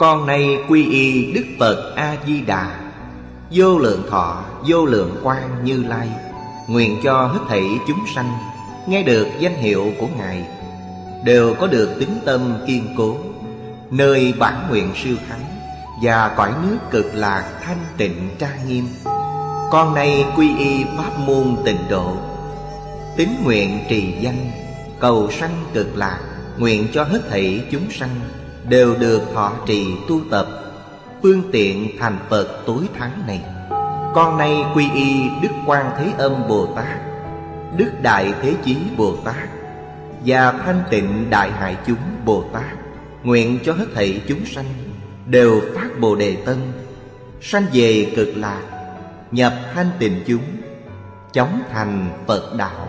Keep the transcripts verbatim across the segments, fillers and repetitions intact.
Con nay quy y Đức Phật A-di-đà, vô lượng thọ vô lượng quang Như Lai, nguyện cho hết thảy chúng sanh nghe được danh hiệu của Ngài đều có được tín tâm kiên cố, nơi bản nguyện siêu thắng và cõi nước cực lạc thanh tịnh trang nghiêm. Con nay quy y pháp môn tịnh độ, tín nguyện trì danh cầu sanh cực lạc, nguyện cho hết thảy chúng sanh đều được thọ trì tu tập phương tiện thành Phật tối thắng này. Con nay quy y Đức Quan Thế Âm Bồ Tát, Đức Đại Thế Chí Bồ Tát và Thanh Tịnh Đại Hải Chúng Bồ Tát, nguyện cho hết thảy chúng sanh đều phát Bồ Đề Tâm, sanh về cực lạc, nhập thanh tịnh chúng, chóng thành Phật đạo.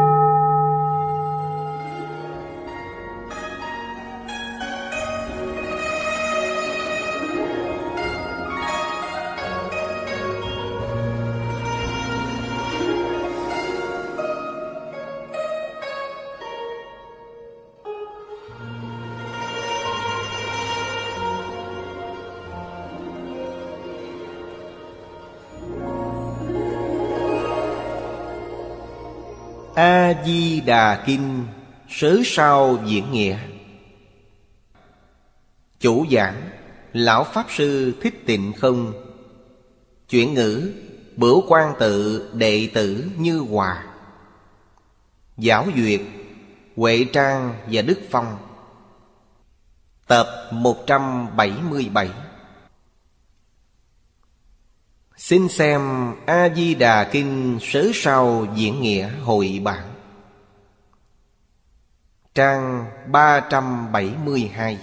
A-di-đà Kinh Sớ Sao Diễn Nghĩa. Chủ giảng Lão Pháp Sư Thích Tịnh Không. Chuyển ngữ Bửu Quan Tự đệ tử Như Hòa. Giáo duyệt Huệ Trang và Đức Phong. Tập một trăm bảy mươi bảy. Xin xem A-di-đà Kinh Sớ Sao Diễn Nghĩa hội bản, trang ba trăm bảy mươi hai.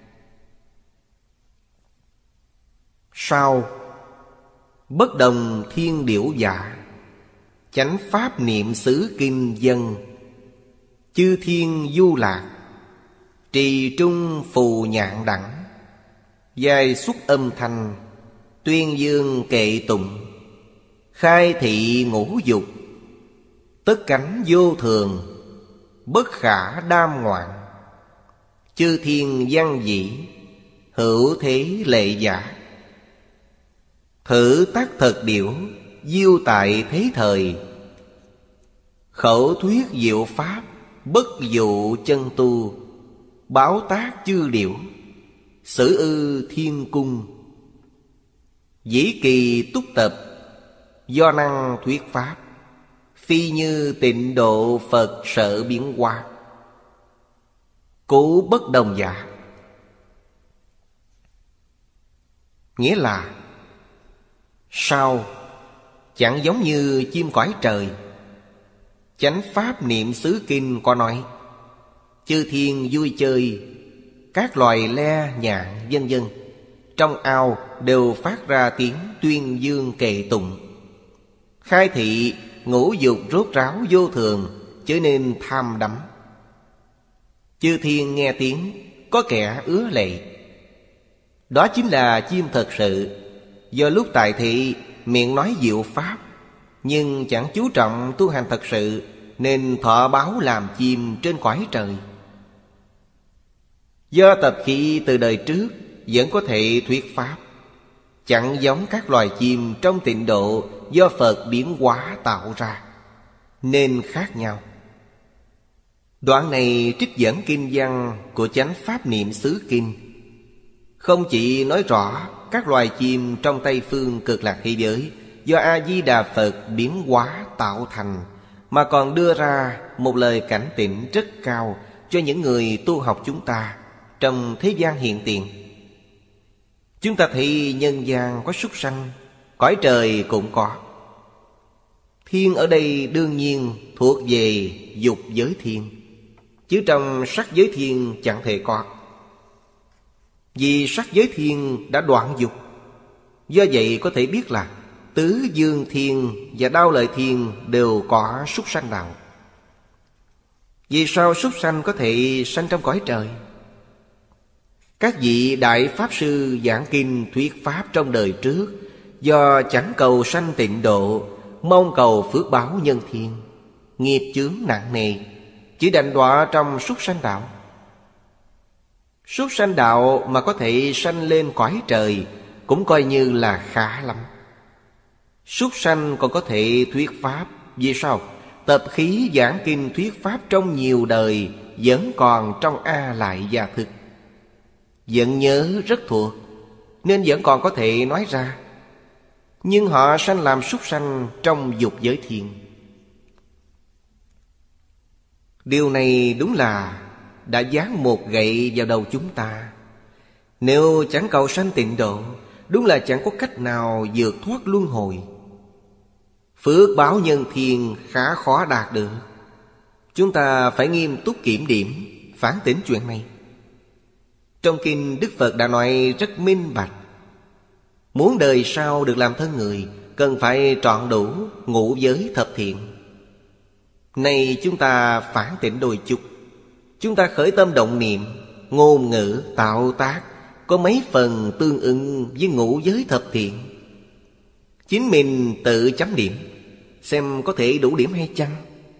Sao bất đồng thiên điểu giả, chánh pháp niệm xứ kinh dân, chư thiên du lạc, trì trung phù nhạn đẳng, giai xuất âm thanh, tuyên dương kệ tụng, khai thị ngũ dục, tất cánh vô thường, bất khả đam ngoạn, chư thiên văn dĩ, hữu thế lệ giả, thử tác thật điểu, diêu tại thế thời, khẩu thuyết diệu pháp, bất dụ chân tu, báo tác chư điểu, sử ư thiên cung, dĩ kỳ túc tập, do năng thuyết pháp, phi như tịnh độ Phật sợ biến hóa, cố bất đồng giả. Nghĩa là sao chẳng giống như chim cõi trời. Chánh pháp niệm xứ kinh có nói, chư thiên vui chơi, các loài le nhạn vân vân trong ao đều phát ra tiếng tuyên dương kệ tụng, khai thị ngũ dục rốt ráo vô thường, trở nên tham đắm. Chư thiên nghe tiếng, có kẻ ứa lệ. Đó chính là chim thật sự, do lúc tại thị miệng nói diệu pháp, nhưng chẳng chú trọng tu hành thật sự, nên thọ báo làm chim trên cõi trời. Do tập khí từ đời trước vẫn có thể thuyết pháp, chẳng giống các loài chim trong tịnh độ do Phật biến hóa tạo ra, nên khác nhau. Đoạn này trích dẫn kinh văn của chánh pháp niệm xứ kinh, không chỉ nói rõ các loài chim trong Tây phương cực lạc thế giới do A-di-đà Phật biến hóa tạo thành, mà còn đưa ra một lời cảnh tỉnh rất cao cho những người tu học chúng ta trong thế gian hiện tiền. Chúng ta thấy nhân gian có súc sanh, cõi trời cũng có. Thiên ở đây đương nhiên thuộc về dục giới thiên, chứ trong sắc giới thiên chẳng thể có. Vì sắc giới thiên đã đoạn dục, do vậy có thể biết là tứ dương thiên và đao lợi thiên đều có súc sanh đạo. Vì sao súc sanh có thể sanh trong cõi trời? Các vị đại pháp sư giảng kinh thuyết pháp trong đời trước, do chẳng cầu sanh tịnh độ, mong cầu phước báo nhân thiên, nghiệp chướng nặng nề, chỉ đành đọa trong súc sanh đạo. Súc sanh đạo mà có thể sanh lên cõi trời cũng coi như là khá lắm. Súc sanh còn có thể thuyết pháp. Vì sao? Tập khí giảng kinh thuyết pháp trong nhiều đời vẫn còn trong A Lại Gia Thức, vẫn nhớ rất thuộc, nên vẫn còn có thể nói ra. Nhưng họ sanh làm súc sanh trong dục giới thiên. Điều này đúng là đã giáng một gậy vào đầu chúng ta. Nếu chẳng cầu sanh tịnh độ, đúng là chẳng có cách nào vượt thoát luân hồi. Phước báo nhân thiên khá khó đạt được. Chúng ta phải nghiêm túc kiểm điểm, phản tỉnh chuyện này. Trong kinh Đức Phật đã nói rất minh bạch. Muốn đời sau được làm thân người, cần phải trọn đủ ngũ giới thập thiện. Này chúng ta phản tỉnh đôi chút. Chúng ta khởi tâm động niệm, ngôn ngữ, tạo tác có mấy phần tương ứng với ngũ giới thập thiện. Chính mình tự chấm điểm, xem có thể đủ điểm hay chăng.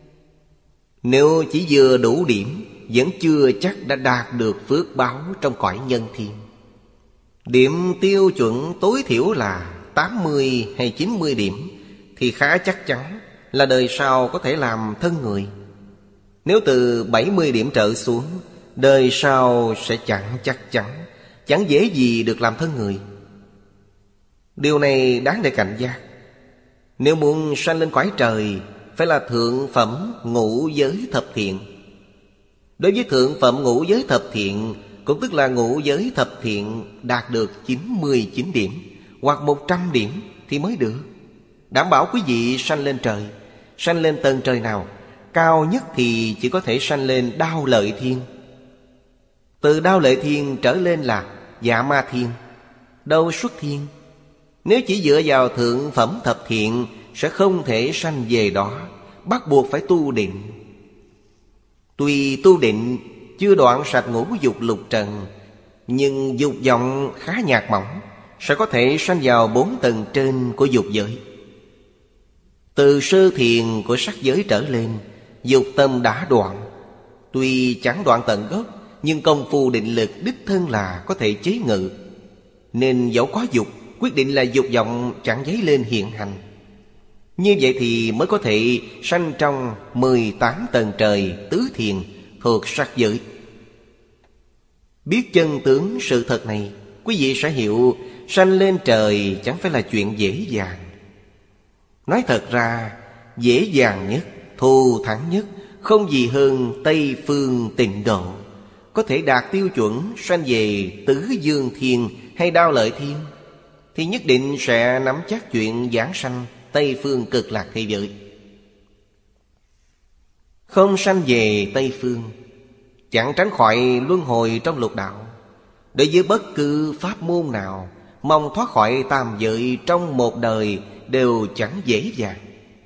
Nếu chỉ vừa đủ điểm, vẫn chưa chắc đã đạt được phước báo trong cõi nhân thiên. Điểm tiêu chuẩn tối thiểu là tám mươi hay chín mươi điểm thì khá chắc chắn là đời sau có thể làm thân người. Nếu từ bảy mươi điểm trở xuống, đời sau sẽ chẳng chắc chắn, chẳng dễ gì được làm thân người. Điều này đáng để cảnh giác. Nếu muốn sanh lên cõi trời, phải là thượng phẩm ngũ giới thập thiện. Đối với thượng phẩm ngũ giới thập thiện, cũng tức là ngũ giới thập thiện đạt được chín mươi chín điểm hoặc một trăm điểm thì mới được. Đảm bảo quý vị sanh lên trời. Sanh lên tầng trời nào? Cao nhất thì chỉ có thể sanh lên Đao Lợi Thiên. Từ Đao Lợi Thiên trở lên là Dạ Ma Thiên, Đâu Xuất Thiên. Nếu chỉ dựa vào thượng phẩm thập thiện sẽ không thể sanh về đó, bắt buộc phải tu định. Tuy tu định chưa đoạn sạch ngũ dục lục trần, nhưng dục vọng khá nhạt mỏng, sẽ có thể sanh vào bốn tầng trên của dục giới. Từ sơ thiền của sắc giới trở lên, dục tâm đã đoạn. Tuy chẳng đoạn tận gốc, nhưng công phu định lực đích thân là có thể chế ngự. Nên dẫu có dục, quyết định là dục vọng chẳng dấy lên hiện hành. Như vậy thì mới có thể sanh trong mười tám tầng trời tứ thiền thuộc sắc giới. Biết chân tướng sự thật này, quý vị sẽ hiểu sanh lên trời chẳng phải là chuyện dễ dàng. Nói thật ra, dễ dàng nhất, thù thắng nhất không gì hơn Tây Phương Tịnh Độ. Có thể đạt tiêu chuẩn sanh về Tứ Dương Thiên hay Đao Lợi Thiên, thì nhất định sẽ nắm chắc chuyện giảng sanh Tây Phương Cực Lạc thế giới. Không sanh về Tây Phương, chẳng tránh khỏi luân hồi trong lục đạo. Đối với bất cứ pháp môn nào, mong thoát khỏi tam giới trong một đời đều chẳng dễ dàng.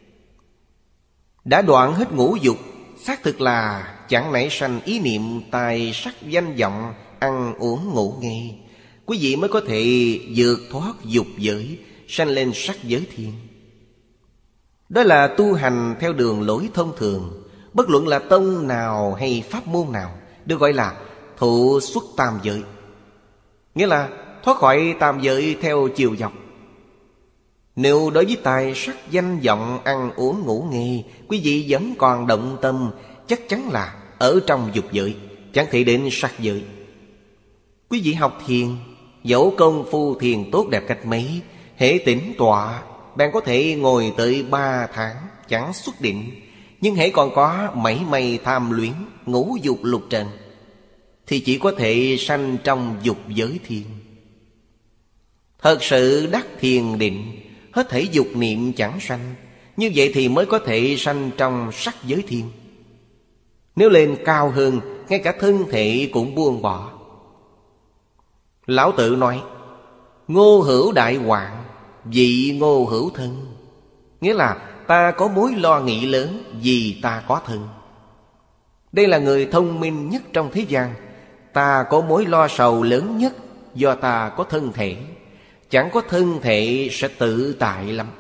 Đã đoạn hết ngũ dục, xác thực là chẳng nảy sanh ý niệm tài sắc danh vọng, ăn uống ngủ nghe, quý vị mới có thể vượt thoát dục giới, sanh lên sắc giới thiên. Đó là tu hành theo đường lối thông thường. Bất luận là tông nào hay pháp môn nào được gọi là thụ xuất tam giới, nghĩa là thoát khỏi tam giới theo chiều dọc. Nếu đối với tài sắc danh vọng ăn uống ngủ nghe, quý vị vẫn còn động tâm, chắc chắn là ở trong dục giới, chẳng thể đến sắc giới. Quý vị học thiền, dẫu công phu thiền tốt đẹp cách mấy, hễ tĩnh tọa, bạn có thể ngồi tới ba tháng chẳng xuất định. Nhưng hễ còn có mảy may tham luyến ngũ dục lục trần, thì chỉ có thể sanh trong dục giới thiên. Thật sự đắc thiền định, hết thảy dục niệm chẳng sanh, như vậy thì mới có thể sanh trong sắc giới thiên. Nếu lên cao hơn, ngay cả thân thể cũng buông bỏ. Lão Tự nói: ngô hữu đại hoạn, vị ngô hữu thân. Nghĩa là ta có mối lo nghĩ lớn vì ta có thân. Đây là người thông minh nhất trong thế gian. Ta có mối lo sầu lớn nhất do ta có thân thể. Chẳng có thân thể sẽ tự tại lắm.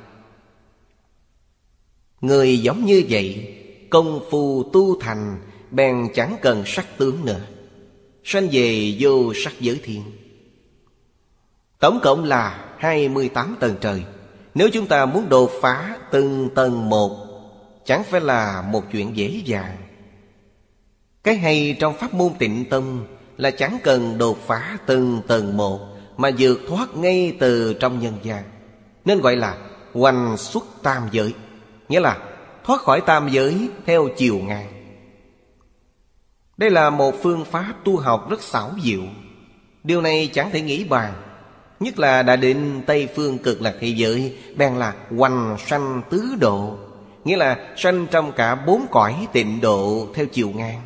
Người giống như vậy, công phu tu thành bèn chẳng cần sắc tướng nữa. sanh về vô sắc giới thiên. Tổng cộng là hai mươi tám tầng trời. Nếu chúng ta muốn đột phá từng tầng một, chẳng phải là một chuyện dễ dàng. Cái hay trong pháp môn Tịnh Tông là chẳng cần đột phá từng tầng một, mà vượt thoát ngay từ trong nhân gian, nên gọi là hoành xuất tam giới. Nghĩa là thoát khỏi tam giới theo chiều ngang. Đây là một phương pháp tu học rất xảo diệu. Điều này chẳng thể nghĩ bàn. Nhất là đã đến Tây Phương Cực Lạc thế giới, bèn là hoành sanh tứ độ. Nghĩa là sanh trong cả bốn cõi tịnh độ theo chiều ngang.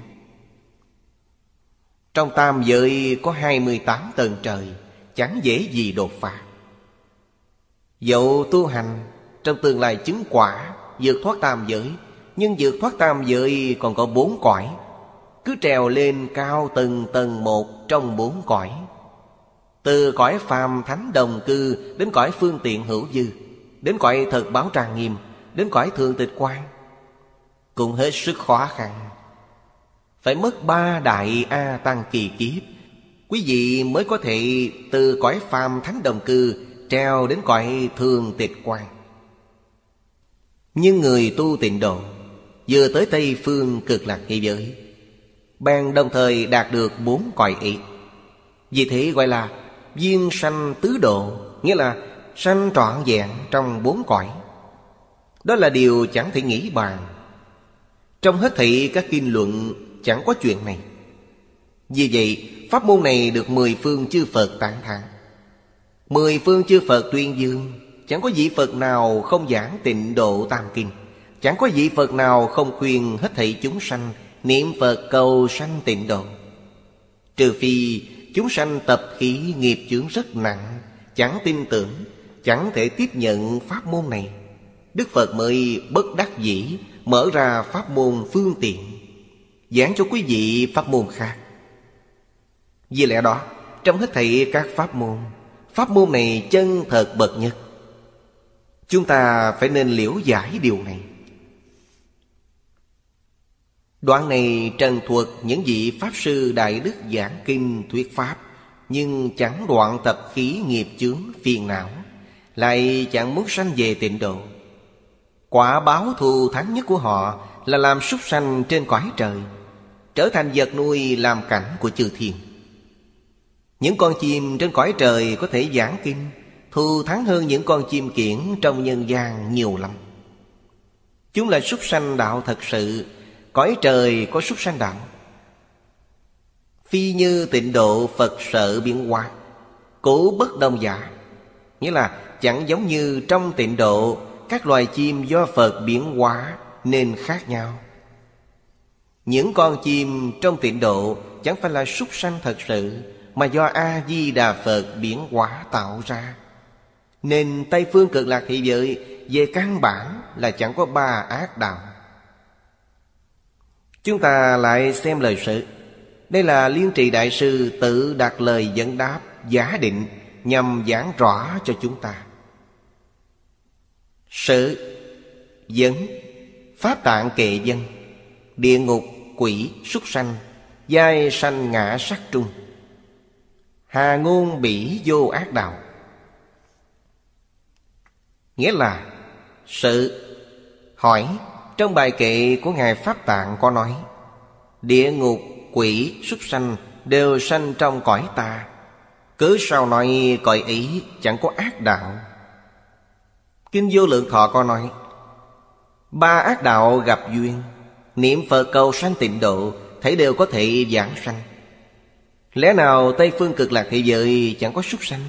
Trong tam giới có hai mươi tám tầng trời, chẳng dễ gì đột phá. Dẫu tu hành trong tương lai chứng quả vượt thoát tam giới, nhưng vượt thoát tam giới còn có bốn cõi. Cứ trèo lên cao từng tầng một trong bốn cõi. Từ cõi phàm thánh đồng cư đến cõi phương tiện hữu dư, đến cõi thật báo trang nghiêm, đến cõi thường tịch quan, cũng hết sức khó khăn. Phải mất ba đại A Tăng kỳ kiếp, quý vị mới có thể từ cõi phàm thánh đồng cư treo đến cõi thường tịch quan. Nhưng người tu tịnh độ vừa tới Tây Phương Cực Lạc thế giới, bèn đồng thời đạt được bốn cõi ấy. Vì thế gọi là viên sanh tứ độ, nghĩa là sanh trọn vẹn trong bốn cõi. Đó là điều chẳng thể nghĩ bàn. Trong hết thảy các kinh luận chẳng có chuyện này. Vì vậy pháp môn này được mười phương chư Phật tán thán. Mười phương chư Phật tuyên dương. Chẳng có vị Phật nào không giảng Tịnh Độ Tam Kinh. Chẳng có vị Phật nào không khuyên hết thảy chúng sanh niệm Phật cầu sanh tịnh độ. Trừ phi chúng sanh tập khí nghiệp chướng rất nặng, chẳng tin tưởng, chẳng thể tiếp nhận pháp môn này, Đức Phật mới bất đắc dĩ mở ra pháp môn phương tiện, giảng cho quý vị pháp môn khác. Vì lẽ đó, trong hết thảy các pháp môn, pháp môn này chân thật bậc nhất. Chúng ta phải nên liễu giải điều này. Đoạn này trần thuật những vị Pháp Sư Đại Đức giảng kinh thuyết Pháp, nhưng chẳng đoạn tập khí nghiệp chướng phiền não, lại chẳng muốn sanh về tịnh độ. Quả báo thù thắng nhất của họ là làm súc sanh trên cõi trời, trở thành vật nuôi làm cảnh của chư thiên. Những con chim trên cõi trời có thể giảng kinh, thù thắng hơn những con chim kiển trong nhân gian nhiều lắm. Chúng là súc sanh đạo thật sự. Cõi trời có súc sanh đạo. Phi như tịnh độ Phật sợ biến hóa, cố bất đồng giả. Nghĩa là chẳng giống như trong tịnh độ, các loài chim do Phật biến hóa nên khác nhau. Những con chim trong tịnh độ chẳng phải là súc sanh thật sự, mà do A-di-đà Phật biến hóa tạo ra. Nên Tây Phương Cực Lạc thế giới về căn bản là chẳng có ba ác đạo. Chúng ta lại xem lời sự. Đây là Liên Trì Đại Sư tự đặt lời dẫn đáp giả định nhằm giảng rõ cho chúng ta. Sự dẫn Pháp Tạng Kệ Dân, địa ngục, quỷ, súc sanh, giai sanh ngã sắc trung, hà ngôn bỉ vô ác đạo. Nghĩa là sự hỏi. Trong bài kệ của Ngài Pháp Tạng có nói: địa ngục, quỷ, súc sanh đều sanh trong cõi ta, cớ sao nói cõi ấy chẳng có ác đạo. Kinh Vô Lượng Thọ có nói: ba ác đạo gặp duyên, niệm Phật cầu sanh tịnh độ, thấy đều có thể giảng sanh. Lẽ nào Tây Phương Cực Lạc thế giới chẳng có súc sanh?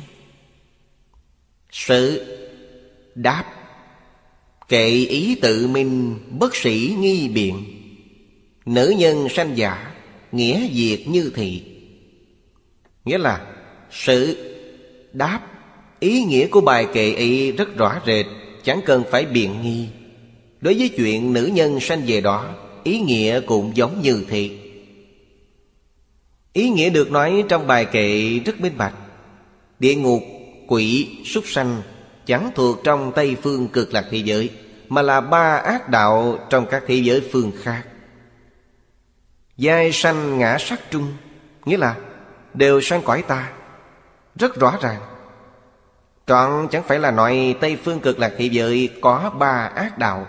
Sự đáp kệ ý tự minh, bất sĩ nghi biện, nữ nhân sanh giả, nghĩa diệt như thị. Nghĩa là sự đáp ý nghĩa của bài kệ ấy rất rõ rệt, chẳng cần phải biện nghi. Đối với chuyện nữ nhân sanh về đó, ý nghĩa cũng giống như thị. Ý nghĩa được nói trong bài kệ rất minh bạch. Địa ngục, quỷ, súc sanh chẳng thuộc trong Tây Phương Cực Lạc thế giới, mà là ba ác đạo trong các thế giới phương khác. Giai sanh ngã sắc trung, Nghĩa là đều sanh cõi ta. Rất rõ ràng. Trọn chẳng phải là nói Tây Phương Cực Lạc Thế Giới có ba ác đạo.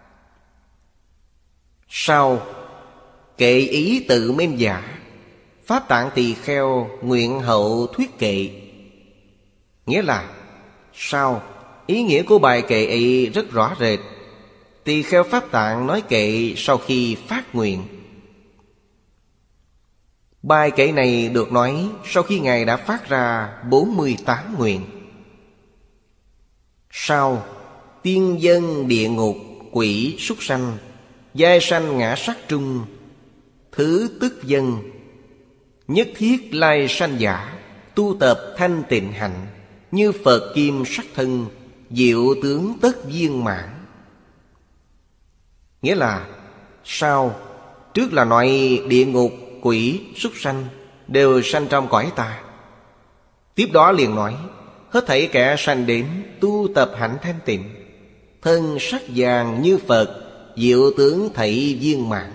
Sau kệ ý tự mênh giả, Pháp Tạng Tỳ Kheo nguyện hậu thuyết kệ. Nghĩa là sau ý nghĩa của bài kệ ấy rất rõ rệt. Tỳ Kheo Pháp Tạng nói kệ sau khi phát nguyện. Bài kệ này được nói sau khi Ngài đã phát ra bốn mươi tám nguyện. Sau tiên dân địa ngục, quỷ súc sanh, giai sanh ngã sắc trung, thứ tức dân, nhất thiết lai sanh giả, tu tập thanh tịnh hạnh, như Phật kim sắc thân, diệu tướng tất viên mãn. Nghĩa là sau trước là nói địa ngục, quỷ, súc sanh đều sanh trong cõi ta. Tiếp đó liền nói hết thảy kẻ sanh đến tu tập hạnh thanh tịnh, thân sắc vàng như Phật, diệu tướng thảy viên mãn.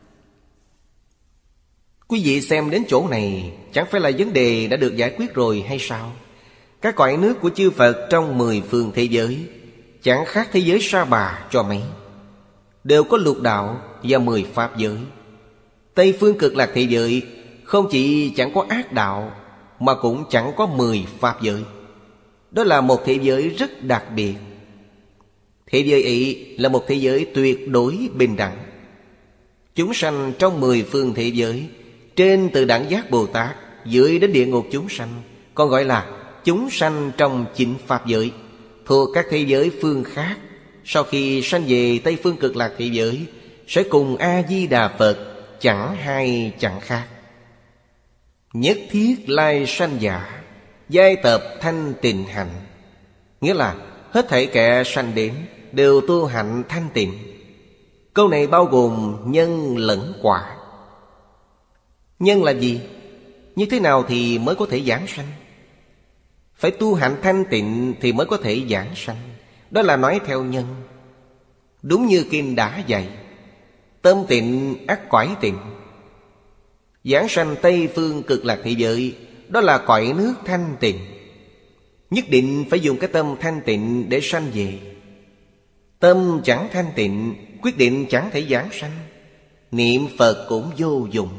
Quý vị xem đến chỗ này, chẳng phải là vấn đề đã được giải quyết rồi hay sao? Các cõi nước của chư Phật trong mười phương thế giới chẳng khác thế giới Sa Bà cho mấy, đều có lục đạo và mười pháp giới. Tây Phương Cực Lạc Thế Giới không chỉ chẳng có ác đạo, mà cũng chẳng có mười pháp giới. Đó là một thế giới rất đặc biệt. Thế giới ấy là một thế giới tuyệt đối bình đẳng. Chúng sanh trong mười phương thế giới, trên từ đẳng giác Bồ Tát, dưới đến địa ngục chúng sanh, còn gọi là chúng sanh trong chín pháp giới, thuộc các thế giới phương khác. Sau khi sanh về Tây Phương Cực Lạc Thế Giới, sẽ cùng A-di-đà Phật chẳng hai chẳng khác. Nhất thiết lai sanh giả, giai tập thanh tịnh hạnh. Nghĩa là hết thảy kẻ sanh đến đều tu hạnh thanh tịnh. Câu này bao gồm nhân lẫn quả. Nhân là gì? Như thế nào thì mới có thể giảng sanh? Phải tu hạnh thanh tịnh thì mới có thể giảng sanh. Đó là nói theo nhân. Đúng như kinh đã dạy, tâm tịnh ắt cõi tịnh. Giảng sanh Tây Phương Cực Lạc Thế Giới, đó là cõi nước thanh tịnh. Nhất định phải dùng cái tâm thanh tịnh để sanh về. Tâm chẳng thanh tịnh, quyết định chẳng thể giảng sanh. Niệm Phật cũng vô dụng.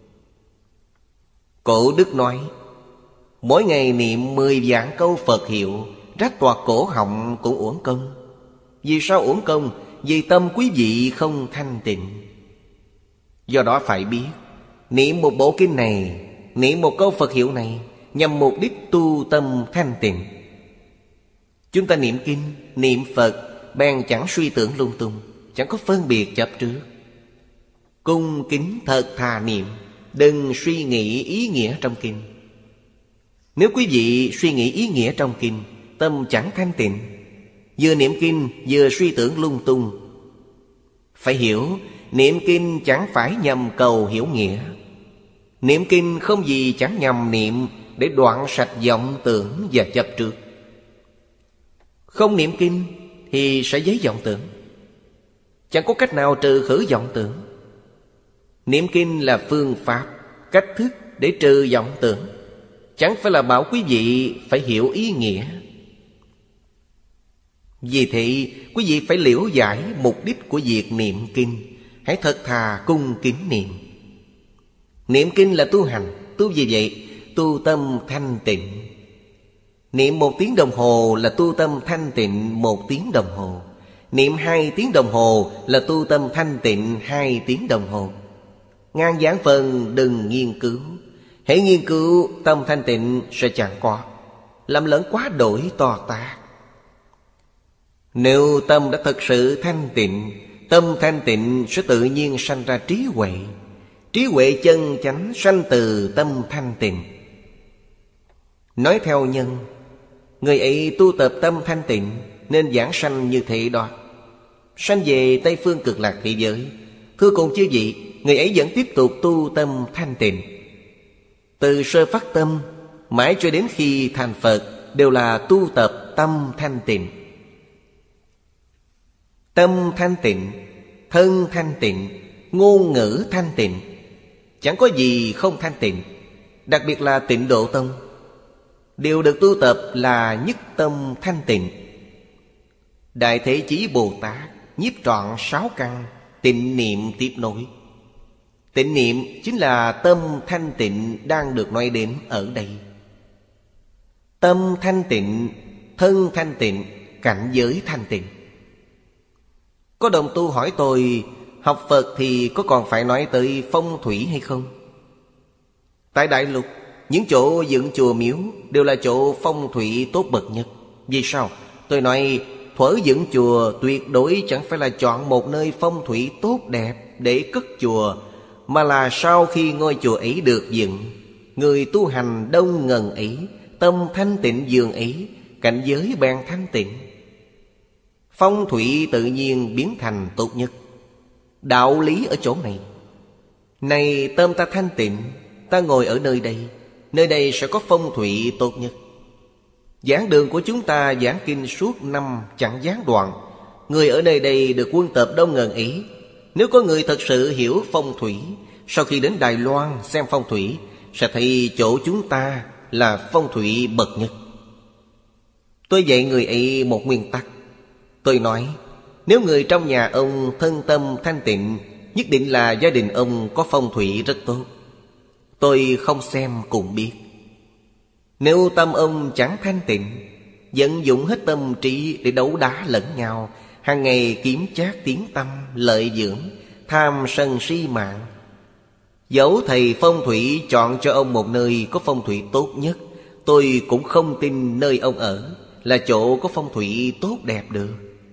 Cổ đức nói, mỗi ngày niệm mười vạn câu Phật hiệu, rách toạc cổ họng cũng uổng công. Vì sao uổng công? Vì tâm quý vị không thanh tịnh. Do đó phải biết, niệm một bộ kinh này, niệm một câu Phật hiệu này, nhằm mục đích tu tâm thanh tịnh. Chúng ta niệm kinh, niệm Phật, bèn chẳng suy tưởng lung tung, chẳng có phân biệt chấp trước. Cung kính thật thà niệm, đừng suy nghĩ ý nghĩa trong kinh. Nếu quý vị suy nghĩ ý nghĩa trong kinh, tâm chẳng thanh tịnh. Vừa niệm kinh vừa suy tưởng lung tung. Phải hiểu, niệm kinh chẳng phải nhằm cầu hiểu nghĩa. Niệm kinh không gì chẳng nhằm niệm để đoạn sạch vọng tưởng và chấp trước. Không niệm kinh thì sẽ dấy vọng tưởng. Chẳng có cách nào trừ khử vọng tưởng. Niệm kinh là phương pháp, cách thức để trừ vọng tưởng. Chẳng phải là bảo quý vị phải hiểu ý nghĩa. Vì thế quý vị phải liễu giải mục đích của việc niệm kinh. Hãy thật thà cung kính niệm. Niệm kinh là tu hành. Tu gì vậy? Tu tâm thanh tịnh. Niệm một tiếng đồng hồ là tu tâm thanh tịnh một tiếng đồng hồ. Niệm hai tiếng đồng hồ là tu tâm thanh tịnh hai tiếng đồng hồ. Ngàn vạn phần đừng nghiên cứu. Hãy nghiên cứu tâm thanh tịnh sẽ chẳng có. Làm lẫn quá đổi to tát. Nếu tâm đã thật sự thanh tịnh, tâm thanh tịnh sẽ tự nhiên sanh ra trí huệ. Trí huệ chân chánh sanh từ tâm thanh tịnh. Nói theo nhân, người ấy tu tập tâm thanh tịnh nên giảng sanh như thế đó. Sanh về Tây Phương Cực Lạc Thế Giới. Thưa cùng chư vị, người ấy vẫn tiếp tục tu tâm thanh tịnh. Từ sơ phát tâm mãi cho đến khi thành Phật đều là tu tập tâm thanh tịnh. Tâm thanh tịnh, thân thanh tịnh, ngôn ngữ thanh tịnh. Chẳng có gì không thanh tịnh. đặc biệt là Tịnh Độ Tông, đều được tu tập là nhất tâm thanh tịnh. Đại Thế Chí Bồ Tát nhiếp trọn sáu căn, tịnh niệm tiếp nối. Tịnh niệm chính là tâm thanh tịnh đang được nói đến ở đây. Tâm thanh tịnh, thân thanh tịnh, cảnh giới thanh tịnh. Có đồng tu hỏi tôi, học Phật thì có còn phải nói tới phong thủy hay không? Tại Đại Lục, những chỗ dựng chùa miếu đều là chỗ phong thủy tốt bậc nhất. Vì sao? Tôi nói thuở dựng chùa tuyệt đối chẳng phải là chọn một nơi phong thủy tốt đẹp để cất chùa, mà là sau khi ngôi chùa ấy được dựng, người tu hành đông ngần ấy, tâm thanh tịnh dường ấy, cảnh giới bèn thanh tịnh, phong thủy tự nhiên biến thành tốt nhất. Đạo lý ở chỗ này. Này tâm ta thanh tịnh, ta ngồi ở nơi đây, nơi đây sẽ có phong thủy tốt nhất. Giảng đường của chúng ta giảng kinh suốt năm chẳng gián đoạn. Người ở nơi đây được quân tập đông ngần ấy. Nếu có người thật sự hiểu phong thủy, sau khi đến Đài Loan xem phong thủy, sẽ thấy chỗ chúng ta là phong thủy bậc nhất. Tôi dạy người ấy một nguyên tắc. Tôi nói, nếu người trong nhà ông thân tâm thanh tịnh, nhất định là gia đình ông có phong thủy rất tốt. Tôi không xem cũng biết. Nếu tâm ông chẳng thanh tịnh, vận dụng hết tâm trí để đấu đá lẫn nhau, hàng ngày kiếm chác tiếng tâm, lợi dưỡng, tham sân si mạng, dẫu thầy phong thủy chọn cho ông một nơi có phong thủy tốt nhất, tôi cũng không tin nơi ông ở là chỗ có phong thủy tốt đẹp được.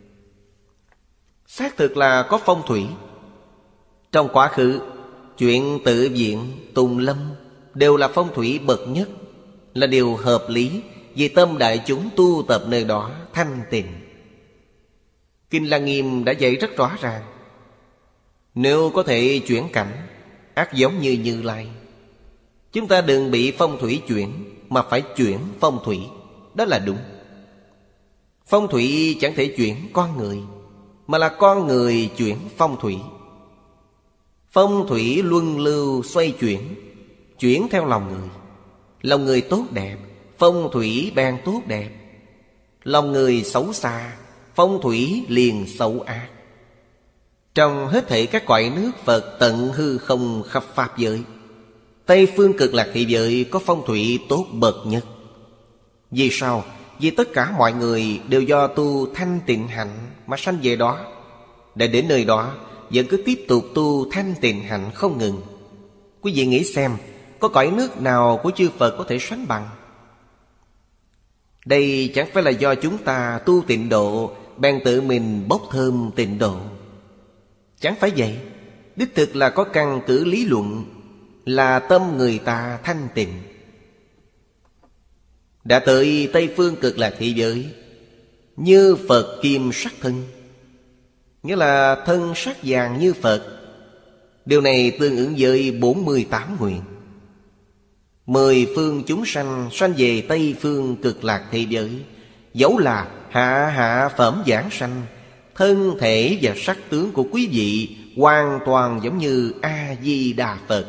Xác thực là có phong thủy. Trong quá khứ, chuyện Tự Viện, Tùng Lâm đều là phong thủy bậc nhất, là điều hợp lý vì tâm đại chúng tu tập nơi đó thanh tịnh. Kinh Lăng Nghiêm đã dạy rất rõ ràng, nếu có thể chuyển cảnh, ác giống như Như Lai. Chúng ta đừng bị phong thủy chuyển, mà phải chuyển phong thủy. Đó là đúng. Phong thủy chẳng thể chuyển con người, mà là con người chuyển phong thủy. Phong thủy luân lưu xoay chuyển, chuyển theo lòng người. Lòng người tốt đẹp, phong thủy bèn tốt đẹp. Lòng người xấu xa, phong thủy liền xấu ác. Trong hết thảy các cõi nước Phật tận hư không khắp pháp giới, Tây phương Cực Lạc Thị Giới có phong thủy tốt bậc nhất. Vì sao? Vì tất cả mọi người đều do tu thanh tịnh hạnh mà sanh về đó. Để đến nơi đó vẫn cứ tiếp tục tu thanh tịnh hạnh không ngừng. Quý vị nghĩ xem, có cõi nước nào của chư Phật có thể sánh bằng? Đây chẳng phải là do chúng ta tu tịnh độ bèn tự mình bốc thơm tịnh độ. Chẳng phải vậy. Đích thực là có căn cứ lý luận, là tâm người ta thanh tịnh. Đã tới Tây phương Cực Lạc Thị Giới, như Phật kim sắc thân, nghĩa là thân sắc vàng như Phật. Điều này tương ứng với bốn mươi tám nguyện. Mười phương chúng sanh sanh về Tây phương Cực Lạc Thị Giới, dẫu là hạ hạ phẩm giảng sanh, thân thể và sắc tướng của quý vị hoàn toàn giống như A-di-đà Phật.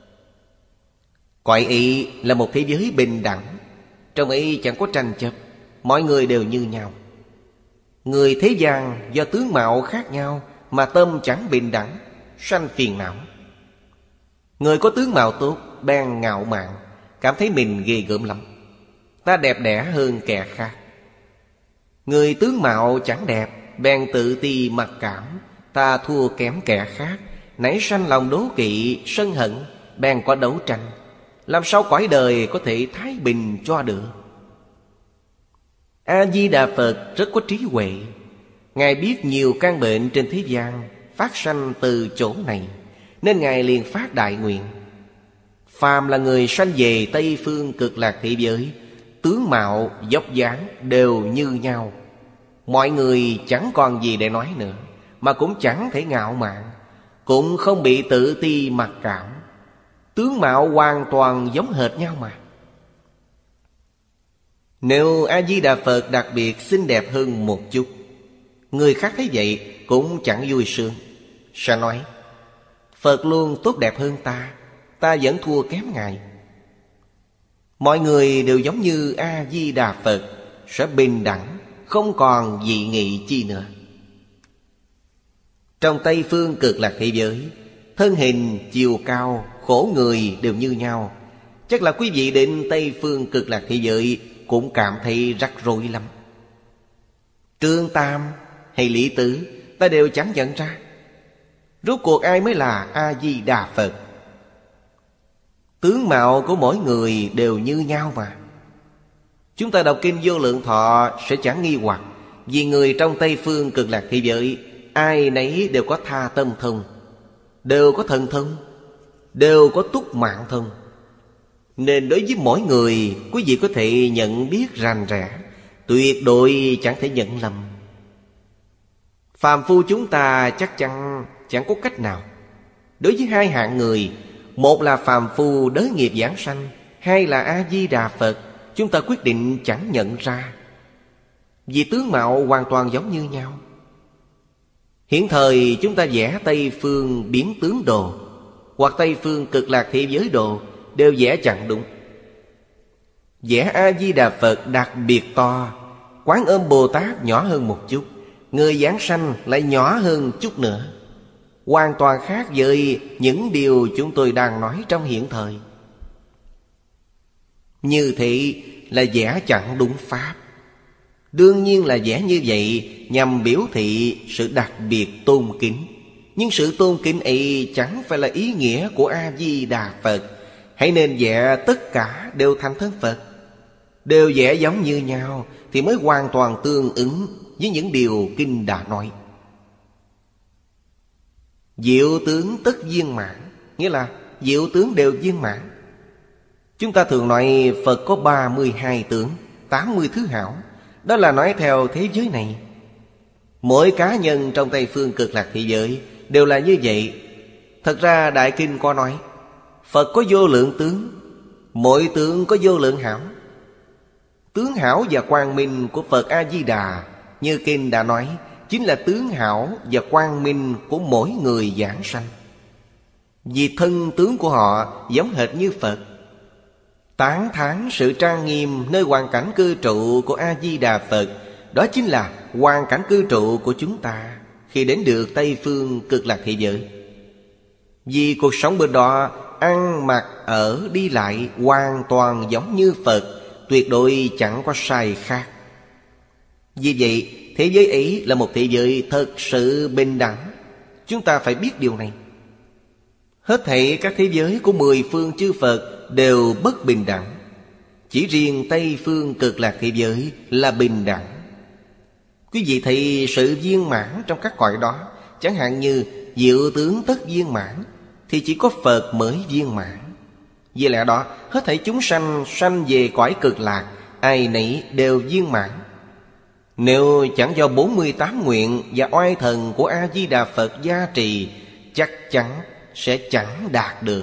Cõi ấy là một thế giới bình đẳng, trong ấy chẳng có tranh chấp, mọi người đều như nhau. Người thế gian do tướng mạo khác nhau mà tâm chẳng bình đẳng, sanh phiền não. Người có tướng mạo tốt bèn ngạo mạn, cảm thấy mình ghê gớm lắm, ta đẹp đẽ hơn kẻ khác. Người tướng mạo chẳng đẹp bèn tự ti mặc cảm, ta thua kém kẻ khác, nảy sanh lòng đố kỵ sân hận, bèn có đấu tranh. Làm sao cõi đời có thể thái bình cho được? A-di-đà Phật rất có trí huệ. Ngài biết nhiều căn bệnh trên thế gian phát sanh từ chỗ này, nên Ngài liền phát đại nguyện: phàm là người sanh về Tây phương Cực Lạc Thị Giới, tướng mạo dốc dáng đều như nhau, mọi người chẳng còn gì để nói nữa, mà cũng chẳng thể ngạo mạn, cũng không bị tự ti mặc cảm. Tướng mạo hoàn toàn giống hệt nhau mà. Nếu A-di-đà Phật đặc biệt xinh đẹp hơn một chút, người khác thấy vậy cũng chẳng vui sướng, sẽ nói: Phật luôn tốt đẹp hơn ta, ta vẫn thua kém Ngài. Mọi người đều giống như A-di-đà Phật, sẽ bình đẳng, không còn dị nghị chi nữa. Trong Tây Phương Cực Lạc thế giới, thân hình, chiều cao, khổ người đều như nhau. Chắc là quý vị đến Tây Phương Cực Lạc thế giới cũng cảm thấy rắc rối lắm. Trương Tam hay Lý Tứ ta đều chẳng nhận ra. Rốt cuộc ai mới là A-di-đà Phật? Tướng mạo của mỗi người đều như nhau mà. Chúng ta đọc kinh Vô Lượng Thọ sẽ chẳng nghi hoặc, vì người trong Tây Phương Cực Lạc thế giới ai nấy đều có tha tâm thông, đều có thần thông, đều có túc mạng thông. Nên đối với mỗi người, quý vị có thể nhận biết rành rẽ, tuyệt đối chẳng thể nhận lầm. Phàm phu chúng ta chắc chắn chẳng có cách nào. Đối với hai hạng người, một là phàm phu đới nghiệp giảng sanh, hai là A-di-đà Phật, chúng ta quyết định chẳng nhận ra, vì tướng mạo hoàn toàn giống như nhau. Hiện thời chúng ta vẽ Tây Phương Biến Tướng Đồ hoặc Tây Phương Cực Lạc Thế Giới Đồ đều vẽ chẳng đúng. Vẽ A-di-đà Phật đặc biệt to, Quán Âm Bồ Tát nhỏ hơn một chút, người giảng sanh lại nhỏ hơn chút nữa, hoàn toàn khác với những điều chúng tôi đang nói trong hiện thời. Như thế là vẽ chẳng đúng pháp. Đương nhiên là vẽ như vậy nhằm biểu thị sự đặc biệt tôn kính. Nhưng sự tôn kính ấy chẳng phải là ý nghĩa của A-di-đà Phật. Hãy nên vẽ tất cả đều thành thân Phật, đều vẽ giống như nhau, thì mới hoàn toàn tương ứng với những điều kinh đã nói. Diệu tướng tất viên mãn, nghĩa là diệu tướng đều viên mãn. Chúng ta thường nói Phật có ba mươi hai tướng, tám mươi thứ hảo. Đó là nói theo thế giới này. Mỗi cá nhân trong Tây Phương Cực Lạc thế giới đều là như vậy. Thật ra Đại Kinh có nói Phật có vô lượng tướng, mỗi tướng có vô lượng hảo. Tướng hảo và quang minh của Phật A-di-đà, như Kinh đã nói, chính là tướng hảo và quang minh của mỗi người giảng sanh. Vì thân tướng của họ giống hệt như Phật, tán thán sự trang nghiêm nơi hoàn cảnh cư trụ của A-di-đà Phật. Đó chính là hoàn cảnh cư trụ của chúng ta khi đến được Tây Phương Cực Lạc thế giới. Vì cuộc sống bên đó, ăn mặc ở đi lại hoàn toàn giống như Phật, tuyệt đối chẳng có sai khác. Vì vậy thế giới ấy là một thế giới thật sự bình đẳng. Chúng ta phải biết điều này. Hết thảy các thế giới của mười phương chư Phật đều bất bình đẳng, chỉ riêng Tây Phương Cực Lạc thế giới là bình đẳng. Quý vị thấy sự viên mãn trong các cõi đó, chẳng hạn như diệu tướng tất viên mãn, thì chỉ có Phật mới viên mãn. Vì lẽ đó hết thảy chúng sanh sanh về cõi Cực Lạc, ai nấy đều viên mãn. Nếu chẳng do bốn mươi tám nguyện và oai thần của A-di-đà Phật gia trì, chắc chắn sẽ chẳng đạt được.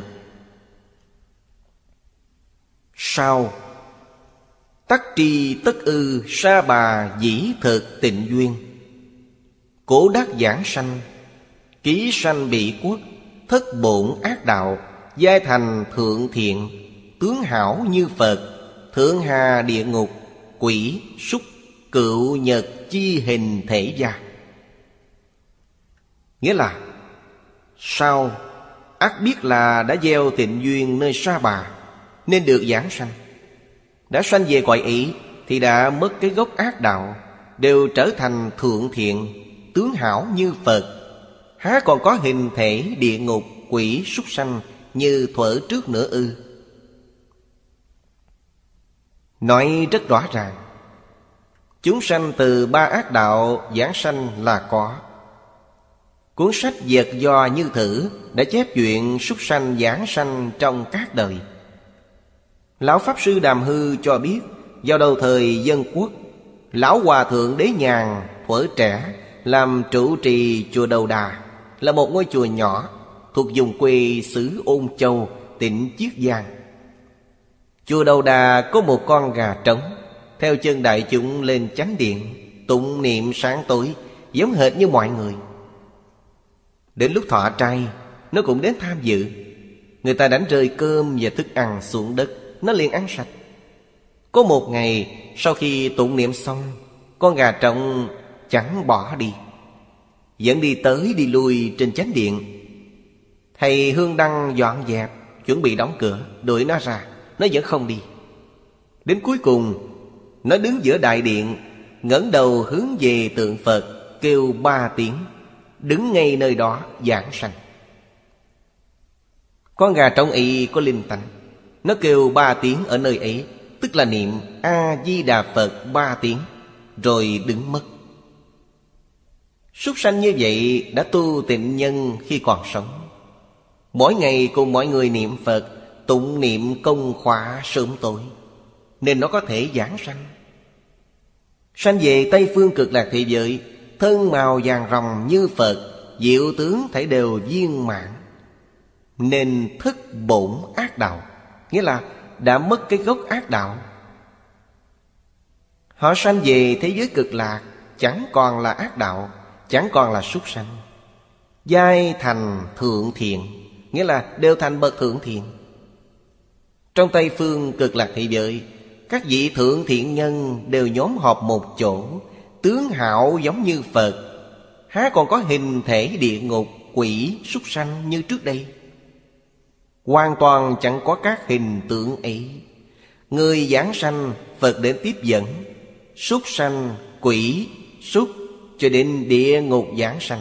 Sau tắc tri tất ư sa bà dĩ thực tịnh duyên. Cổ đắc giảng sanh, ký sanh bị quốc, thất bổn ác đạo, giai thành thượng thiện, tướng hảo như Phật, thượng hà địa ngục, quỷ, súc, cựu nhật chi hình thể gia. Nghĩa là sau ắt biết là đã gieo tịnh duyên nơi Sa Bà, nên được giảng sanh. Đã sanh về cõi ấy thì đã mất cái gốc ác đạo, đều trở thành thượng thiện, tướng hảo như Phật, há còn có hình thể địa ngục, quỷ, súc sanh như thuở trước nữa ư? Nói rất rõ ràng, chúng sanh từ ba ác đạo giảng sanh là có. Cuốn sách Vật Do Như Thử đã chép chuyện súc sanh giảng sanh trong các đời. Lão Pháp Sư Đàm Hư cho biết, vào đầu thời Dân Quốc, Lão Hòa Thượng Đế Nhàn thuở trẻ làm trụ trì chùa Đầu Đà, là một ngôi chùa nhỏ thuộc vùng quê xứ Ôn Châu, tỉnh Chiết Giang. Chùa Đầu Đà có một con gà trống, theo chân đại chúng lên chánh điện tụng niệm sáng tối, giống hệt như mọi người. Đến lúc thọ trai, nó cũng đến tham dự. Người ta đánh rơi cơm và thức ăn xuống đất, nó liền ăn sạch. Có một ngày sau khi tụng niệm xong, con gà trống chẳng bỏ đi, vẫn đi tới đi lui trên chánh điện. Thầy hương đăng dọn dẹp, chuẩn bị đóng cửa, đuổi nó ra, nó vẫn không đi. Đến cuối cùng, nó đứng giữa đại điện, ngẩng đầu hướng về tượng Phật, kêu ba tiếng, đứng ngay nơi đó giảng sanh. Con gà trống ấy có linh tánh, nó kêu ba tiếng ở nơi ấy, tức là niệm A-di-đà Phật ba tiếng, rồi đứng mất. Súc sanh như vậy đã tu tịnh nhân khi còn sống, mỗi ngày cùng mọi người niệm Phật, tụng niệm công khóa sớm tối, nên nó có thể giảng sanh. Sanh về Tây Phương Cực Lạc Thế Giới, thân màu vàng ròng như Phật, diệu tướng thảy đều viên mãn, nên thức bổn ác đạo, nghĩa là đã mất cái gốc ác đạo. Họ sanh về thế giới cực lạc, chẳng còn là ác đạo, chẳng còn là súc sanh, giai thành thượng thiện, nghĩa là đều thành bậc thượng thiện. Trong Tây Phương Cực Lạc Thế Giới, các vị thượng thiện nhân đều nhóm họp một chỗ, tướng hảo giống như Phật, há còn có hình thể địa ngục, quỷ, súc sanh như trước đây. Hoàn toàn chẳng có các hình tượng ấy. Người giảng sanh, Phật đến tiếp dẫn, súc sanh, quỷ, súc cho đến địa ngục giảng sanh,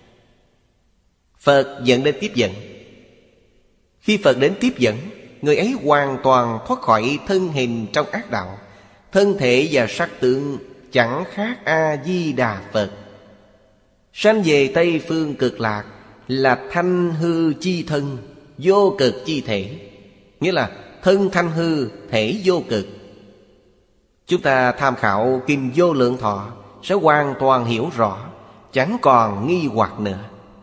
Phật dẫn đến tiếp dẫn. Khi Phật đến tiếp dẫn, người ấy hoàn toàn thoát khỏi thân hình trong ác đạo. Thân thể và sắc tướng chẳng khác A-di-đà Phật. Sanh về Tây Phương Cực Lạc là thanh hư chi thân, vô cực chi thể, nghĩa là thân thanh hư, thể vô cực. Chúng ta tham khảo Kinh Vô Lượng Thọ sẽ hoàn toàn hiểu rõ, chẳng còn nghi hoặc nữa.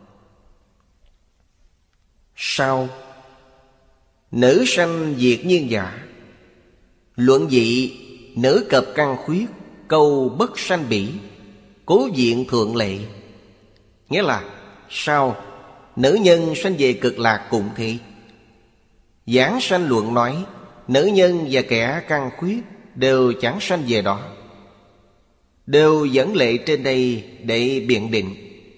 Sau, nữ sanh diệt nhiên giả. Luận dị, nữ cập căn khuyết, câu bất sanh bỉ, cố viện thượng lệ. Nghĩa là sau, nữ nhân sanh về Cực Lạc cũng thế. Giảng sanh luận nói, nữ nhân và kẻ căn khuyết đều chẳng sanh về đó, đều dẫn lệ trên đây để biện định.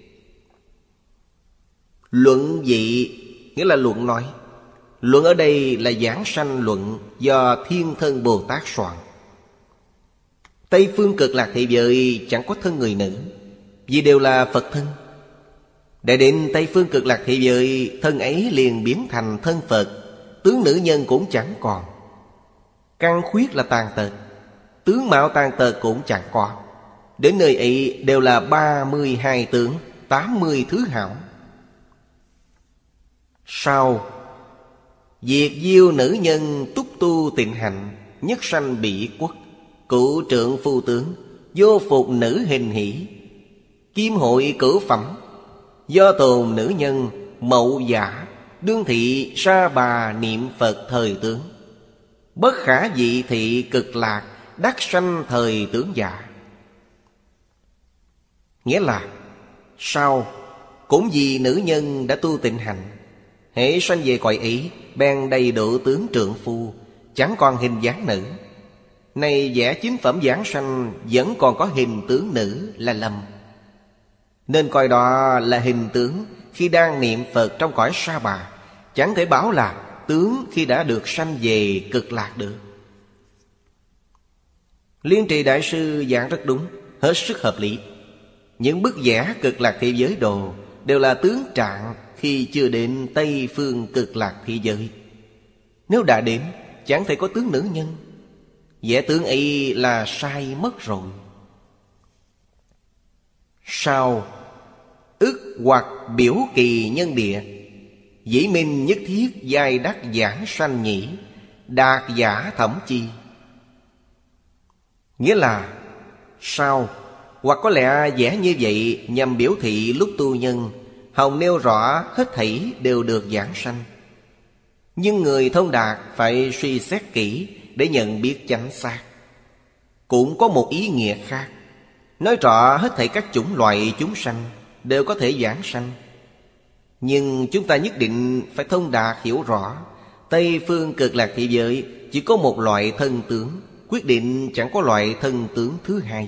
Luận dị nghĩa là luận nói. Luận ở đây là giảng sanh luận do Thiên Thân Bồ Tát soạn. Tây Phương Cực Lạc Thế Giới chẳng có thân người nữ, vì đều là Phật thân. Để đến Tây Phương Cực Lạc Thế Giới, thân ấy liền biến thành thân Phật, tướng nữ nhân cũng chẳng còn. Căn khuyết là tàn tật, tướng mạo tàn tật cũng chẳng có. Đến nơi ấy đều là ba mươi hai tướng, tám mươi thứ hảo. Sau, diệt diêu nữ nhân túc tu tịnh hạnh, nhất sanh bỉ quốc, cụ trượng phu tướng, vô phục nữ hình hỷ, kim hội cửu phẩm, do tồn nữ nhân, mậu giả, đương thị sa bà niệm Phật thời tướng, bất khả dị thị Cực Lạc, đắc sanh thời tướng giả. Nghĩa là sau, cũng vì nữ nhân đã tu tịnh hạnh, hễ sanh về cõi ấy, bèn đầy đủ tướng trượng phu, chẳng còn hình dáng nữ. Này vẽ chính phẩm giảng sanh vẫn còn có hình tướng nữ là lầm, nên coi đó là hình tướng khi đang niệm Phật trong cõi sa bà, chẳng thể bảo là tướng khi đã được sanh về Cực Lạc được. Liên Trì Đại Sư giảng rất đúng, hết sức hợp lý. Những bức vẽ Cực Lạc Thế Giới đồ đều là tướng trạng khi chưa đến Tây Phương Cực Lạc Thế Giới. Nếu đã đến, chẳng thể có tướng nữ nhân. Vẽ tướng ấy là sai mất rồi. Sau, ức hoặc biểu kỳ nhân địa, dĩ minh nhất thiết giai đắc giảng sanh nhĩ, đạt giả thẩm chi. Nghĩa là sau, hoặc có lẽ vẽ như vậy nhằm biểu thị lúc tu nhân, hồng nêu rõ hết thảy đều được giảng sanh. Nhưng người thông đạt phải suy xét kỹ để nhận biết chánh xác. Cũng có một ý nghĩa khác, nói rõ hết thảy các chủng loại chúng sanh đều có thể giảng sanh. Nhưng chúng ta nhất định phải thông đạt hiểu rõ, Tây Phương Cực Lạc Thế Giới chỉ có một loại thân tướng, quyết định chẳng có loại thân tướng thứ hai.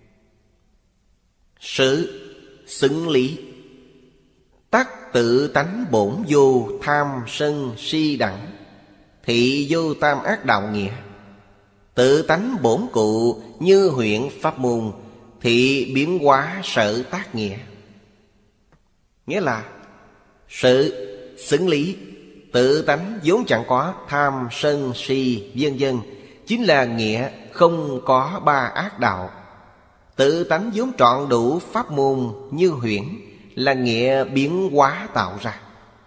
Sự xứng lý. Tắc tự tánh bổn vô tham sân si đẳng, thị vô tam ác đạo nghĩa. Tự tánh bổn cụ như huyện pháp môn, thị biến hóa sở tác nghĩa. Nghĩa là sự xứng lý, tự tánh vốn chẳng có tham sân si vân vân, chính là nghĩa không có ba ác đạo. Tự tánh vốn trọn đủ pháp môn như huyễn, là nghĩa biến hóa tạo ra.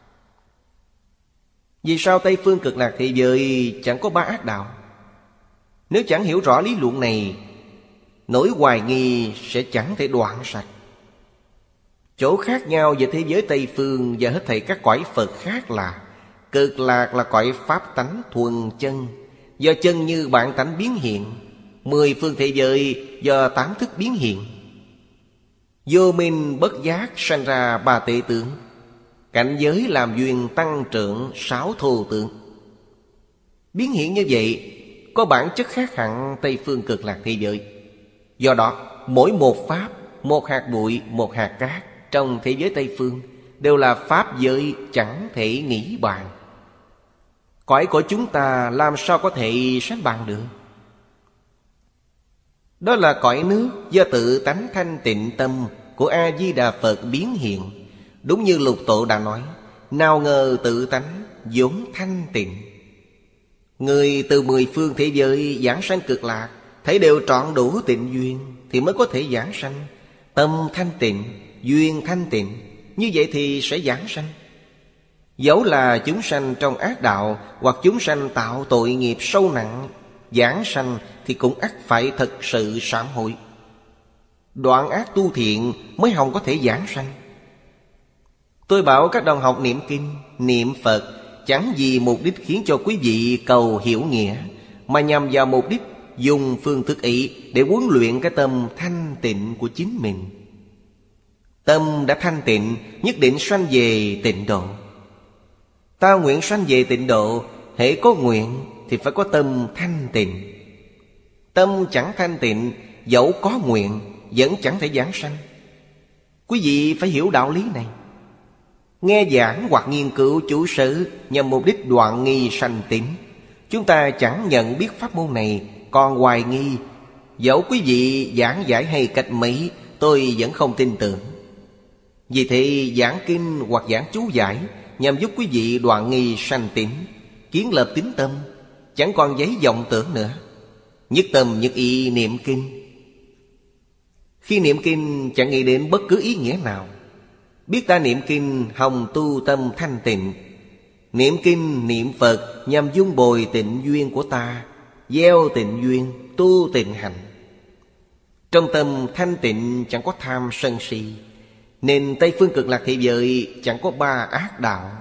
Vì sao Tây Phương Cực Lạc Thế Giới chẳng có ba ác đạo? Nếu chẳng hiểu rõ lý luận này, nỗi hoài nghi sẽ chẳng thể đoạn sạch. Chỗ khác nhau giữa thế giới Tây Phương và hết thảy các cõi Phật khác là Cực Lạc là cõi pháp tánh thuần chân, do chân như bản tánh biến hiện. Mười phương thế giới do tám thức biến hiện. Vô minh bất giác sanh ra ba tệ tướng, cảnh giới làm duyên tăng trưởng sáu thô tướng. Biến hiện như vậy có bản chất khác hẳn Tây Phương Cực Lạc Thế Giới. Do đó mỗi một pháp, một hạt bụi, một hạt cát trong thế giới Tây Phương đều là pháp giới chẳng thể nghĩ bàn. Cõi của chúng ta làm sao có thể sánh bằng được? Đó là cõi nước do tự tánh thanh tịnh tâm của A-di-đà Phật biến hiện. Đúng như Lục Tổ đã nói, nào ngờ tự tánh vốn thanh tịnh. Người từ mười phương thế giới giảng sanh Cực Lạc, thấy đều trọn đủ tịnh duyên thì mới có thể giảng sanh. Tâm thanh tịnh, duyên thanh tịnh, như vậy thì sẽ giảng sanh. Dẫu là chúng sanh trong ác đạo, hoặc chúng sanh tạo tội nghiệp sâu nặng, giảng sanh thì cũng ắt phải thật sự sám hối. Đoạn ác tu thiện mới hòng có thể giảng sanh. Tôi bảo các đồng học niệm kinh, niệm Phật chẳng vì mục đích khiến cho quý vị cầu hiểu nghĩa, mà nhằm vào mục đích dùng phương thức ấy để huấn luyện cái tâm thanh tịnh của chính mình. Tâm đã thanh tịnh, nhất định sanh về tịnh độ. Ta nguyện sanh về tịnh độ, hễ có nguyện thì phải có tâm thanh tịnh. Tâm chẳng thanh tịnh, dẫu có nguyện vẫn chẳng thể giảng sanh. Quý vị phải hiểu đạo lý này. Nghe giảng hoặc nghiên cứu chú sử nhằm mục đích đoạn nghi sanh tín. Chúng ta chẳng nhận biết pháp môn này, còn hoài nghi. Dẫu quý vị giảng giải hay cách mấy, tôi vẫn không tin tưởng. Vì thế giảng kinh hoặc giảng chú giải nhằm giúp quý vị đoạn nghi sanh tín, kiến lập tín tâm, chẳng còn giấy vọng tưởng nữa. Nhất tâm nhất ý niệm kinh. Khi niệm kinh chẳng nghĩ đến bất cứ ý nghĩa nào. Biết ta niệm kinh hòng tu tâm thanh tịnh. Niệm kinh niệm Phật nhằm dung bồi tịnh duyên của ta, gieo tịnh duyên, tu tịnh hạnh. Trong tâm thanh tịnh chẳng có tham sân si, nên Tây Phương Cực Lạc Thế Giới chẳng có ba ác đạo.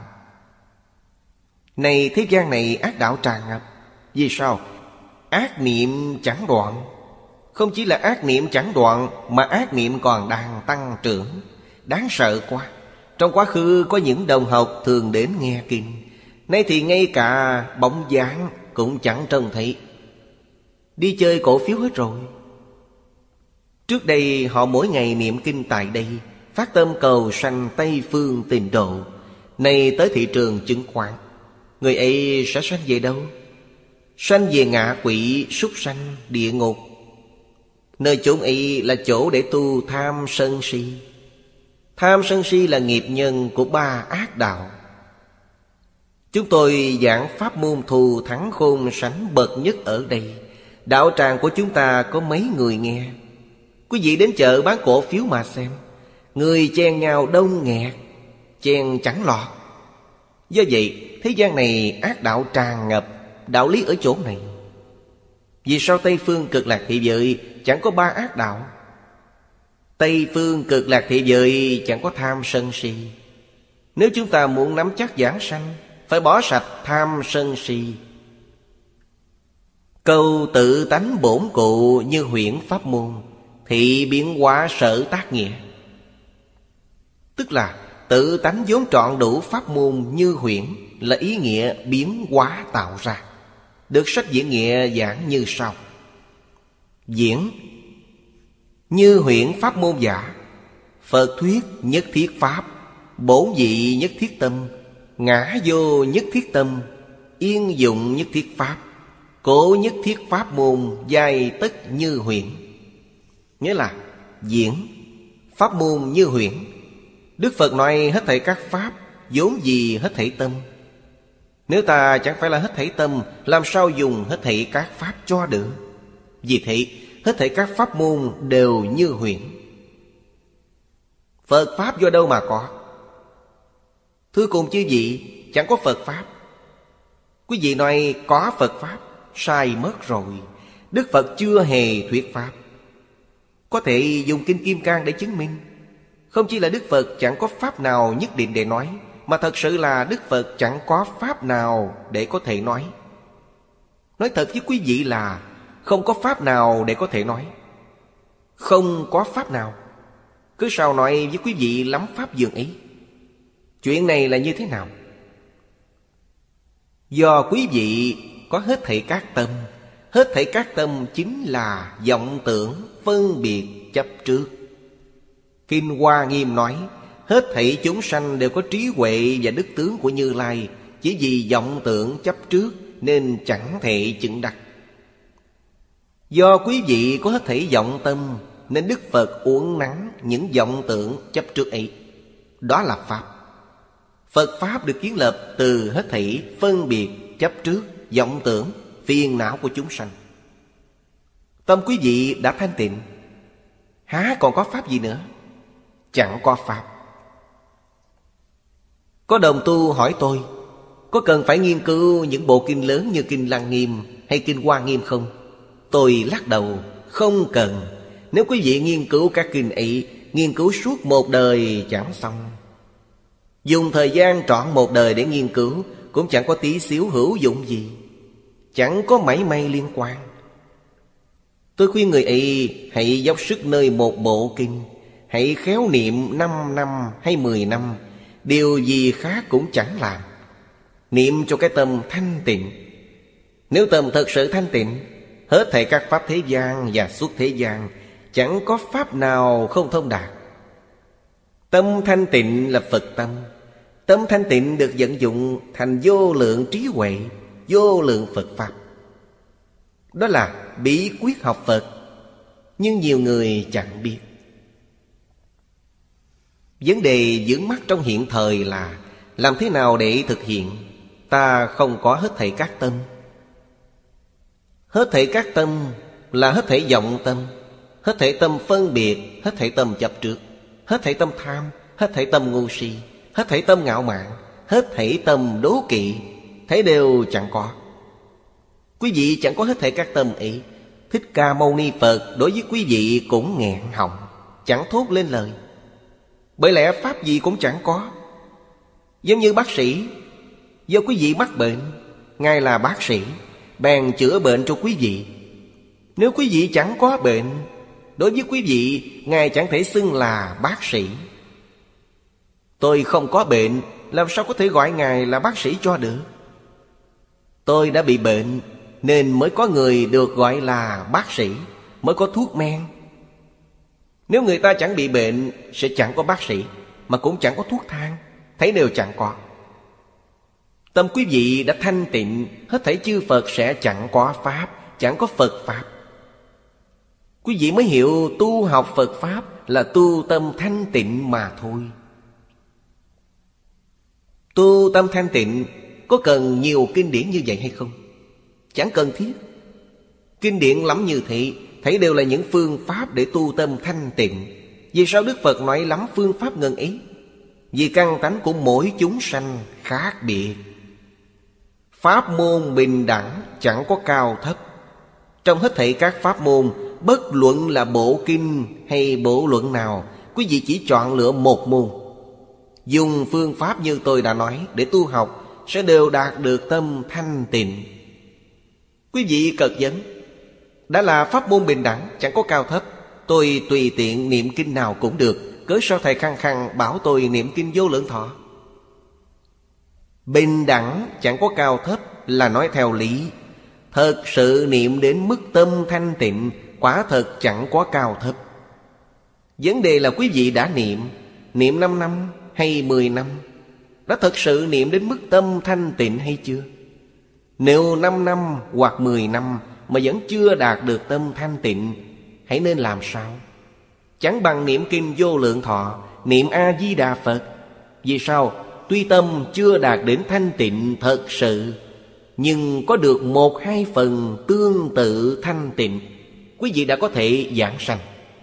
Này thế gian này ác đạo tràn ngập. Vì sao? Ác niệm chẳng đoạn. Không chỉ là ác niệm chẳng đoạn, mà ác niệm còn đang tăng trưởng. Đáng sợ quá. Trong quá khứ có những đồng học thường đến nghe kinh, nay thì ngay cả bóng dáng cũng chẳng trông thấy. Đi chơi cổ phiếu hết rồi. Trước đây họ mỗi ngày niệm kinh tại đây, phát tâm cầu sanh Tây Phương Tịnh Độ. Nay tới thị trường chứng khoán, người ấy sẽ sanh về đâu? Sanh về ngạ quỷ, súc sanh, địa ngục. Nơi chốn ấy là chỗ để tu tham sân si. Tham sân si là nghiệp nhân của ba ác đạo. Chúng tôi giảng pháp môn thù thắng khôn sánh bậc nhất ở đây. Đạo tràng của chúng ta có mấy người nghe. Quý vị đến chợ bán cổ phiếu mà xem, người chen nhau đông nghẹt, chen chẳng lọt. Do vậy thế gian này ác đạo tràn ngập. Đạo lý ở chỗ này. Vì sao Tây Phương Cực Lạc Thế Giới chẳng có ba ác đạo? Tây Phương Cực Lạc Thế Giới chẳng có tham sân si. Nếu chúng ta muốn nắm chắc giảng sanh, phải bỏ sạch tham sân si. Câu tự tánh bổn cụ như huyễn pháp môn, thị biến hóa sở tác nghĩa. Tức là tự tánh vốn trọn đủ pháp môn như huyễn, là ý nghĩa biến hóa tạo ra. Được sách diễn nghĩa giảng như sau. Diễn như huyễn pháp môn giả. Phật thuyết nhất thiết pháp, bổn vị nhất thiết tâm, ngã vô nhất thiết tâm, yên dụng nhất thiết pháp, cố nhất thiết pháp môn, giai tất như huyễn. Nghĩa là diễn pháp môn như huyễn. Đức Phật nói hết thảy các pháp vốn gì hết thảy tâm. Nếu ta chẳng phải là hết thảy tâm, làm sao dùng hết thảy các pháp cho được? Vì thế hết thảy các pháp môn đều như huyễn. Phật pháp do đâu mà có? Thưa cùng chư vị, chẳng có Phật pháp. Quý vị nói có Phật pháp, sai mất rồi. Đức Phật chưa hề thuyết pháp. Có thể dùng Kinh Kim Cang để chứng minh. Không chỉ là Đức Phật chẳng có pháp nào nhất định để nói, mà thật sự là Đức Phật chẳng có pháp nào để có thể nói. Nói thật với quý vị là không có pháp nào để có thể nói. Không có pháp nào. Cứ sao nói với quý vị lắm pháp dường ý. Chuyện này là như thế nào? Do quý vị có hết thảy các tâm. Hết thảy các tâm chính là vọng tưởng, phân biệt, chấp trước. Kinh Hoa Nghiêm nói hết thảy chúng sanh đều có trí huệ và đức tướng của Như Lai, chỉ vì vọng tưởng chấp trước nên chẳng thể chứng đắc. Do quý vị có hết thảy vọng tâm nên Đức Phật uốn nắn những vọng tưởng chấp trước ấy. Đó là pháp. Phật pháp được kiến lập từ hết thảy phân biệt, chấp trước, vọng tưởng, phiền não của chúng sanh. Tâm quý vị đã thanh tịnh, há còn có pháp gì nữa? Chẳng có pháp. Có đồng tu hỏi tôi, có cần phải nghiên cứu những bộ kinh lớn như Kinh Lăng Nghiêm hay Kinh Hoa Nghiêm không? Tôi lắc đầu, không cần. Nếu quý vị nghiên cứu các kinh ấy, nghiên cứu suốt một đời chẳng xong. Dùng thời gian trọn một đời để nghiên cứu cũng chẳng có tí xíu hữu dụng gì, chẳng có mảy may liên quan. Tôi khuyên người ấy hãy dốc sức nơi một bộ kinh, hãy khéo niệm năm năm hay mười năm, điều gì khác cũng chẳng làm. Niệm cho cái tâm thanh tịnh. Nếu tâm thật sự thanh tịnh, hết thảy các pháp thế gian và suốt thế gian chẳng có pháp nào không thông đạt. Tâm thanh tịnh là Phật tâm. Tâm thanh tịnh được vận dụng thành vô lượng trí huệ, vô lượng Phật pháp. Đó là bí quyết học Phật, nhưng nhiều người chẳng biết. Vấn đề vướng mắc trong hiện thời là làm thế nào để thực hiện. Ta không có hết thảy các tâm. Hết thảy các tâm là hết thảy vọng tâm, hết thảy tâm phân biệt, hết thảy tâm chấp trước, hết thảy tâm tham, hết thảy tâm ngu si, hết thảy tâm ngạo mạn, hết thảy tâm đố kỵ, thấy đều chẳng có. Quý vị chẳng có hết thảy các tâm ấy. Thích Ca Mâu Ni Phật đối với quý vị cũng nghẹn họng, chẳng thốt lên lời. Bởi lẽ pháp gì cũng chẳng có. Giống như bác sĩ, do quý vị mắc bệnh, Ngài là bác sĩ, bèn chữa bệnh cho quý vị. Nếu quý vị chẳng có bệnh, đối với quý vị Ngài chẳng thể xưng là bác sĩ. Tôi không có bệnh, làm sao có thể gọi Ngài là bác sĩ cho được? Tôi đã bị bệnh nên mới có người được gọi là bác sĩ, mới có thuốc men. Nếu người ta chẳng bị bệnh sẽ chẳng có bác sĩ, mà cũng chẳng có thuốc thang, thấy đều chẳng có. Tâm quý vị đã thanh tịnh, hết thảy chư Phật sẽ chẳng có pháp, chẳng có Phật pháp. Quý vị mới hiểu tu học Phật pháp là tu tâm thanh tịnh mà thôi. Tu tâm thanh tịnh có cần nhiều kinh điển như vậy hay không? Chẳng cần thiết. Kinh điển lắm như thế, thấy đều là những phương pháp để tu tâm thanh tịnh. Vì sao Đức Phật nói lắm phương pháp ngần ấy? Vì căn tánh của mỗi chúng sanh khác biệt. Pháp môn bình đẳng, chẳng có cao thấp. Trong hết thảy các pháp môn, bất luận là bộ kinh hay bộ luận nào, quý vị chỉ chọn lựa một môn, dùng phương pháp như tôi đã nói để tu học, sẽ đều đạt được tâm thanh tịnh. Quý vị cật vấn, đã là pháp môn bình đẳng, chẳng có cao thấp, tôi tùy tiện niệm kinh nào cũng được, cớ sao thầy khăng khăng bảo tôi niệm kinh Vô Lượng Thọ? Bình đẳng chẳng có cao thấp là nói theo lý. Thật sự niệm đến mức tâm thanh tịnh, quả thật chẳng có cao thấp. Vấn đề là quý vị đã niệm, niệm năm năm hay mười năm, đã thật sự niệm đến mức tâm thanh tịnh hay chưa? Nếu năm năm hoặc mười năm mà vẫn chưa đạt được tâm thanh tịnh, hãy nên làm sao? Chẳng bằng niệm kinh Vô Lượng Thọ, niệm A-di-đà Phật. Vì sao? Tuy tâm chưa đạt đến thanh tịnh thật sự, nhưng có được một hai phần tương tự thanh tịnh, quý vị đã có thể giảng sanh.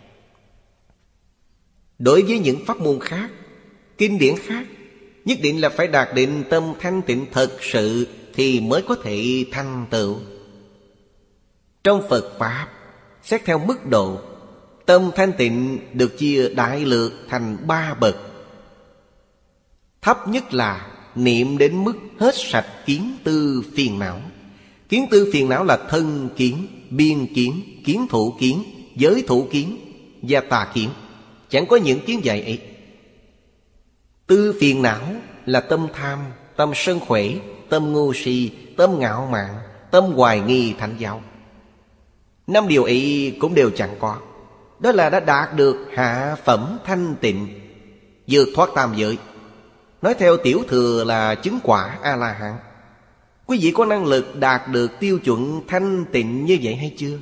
Đối với những pháp môn khác, kinh điển khác, nhất định là phải đạt đến tâm thanh tịnh thật sự thì mới có thể thành tựu. Trong Phật Pháp, xét theo mức độ, tâm thanh tịnh được chia đại lược thành ba bậc. Thấp nhất là niệm đến mức hết sạch kiến tư phiền não. Kiến tư phiền não là thân kiến, biên kiến, kiến thủ kiến, giới thủ kiến và tà kiến. Chẳng có những kiến dạy ấy. Tư phiền não là tâm tham, tâm sân khỏe, tâm ngu si, tâm ngạo mạn, tâm hoài nghi thánh giáo. Năm điều ấy cũng đều chẳng có. Đó là đã đạt được hạ phẩm thanh tịnh, vượt thoát tam giới. Nói theo Tiểu Thừa là chứng quả A-la-hán. Quý vị có năng lực đạt được tiêu chuẩn thanh tịnh như vậy hay chưa?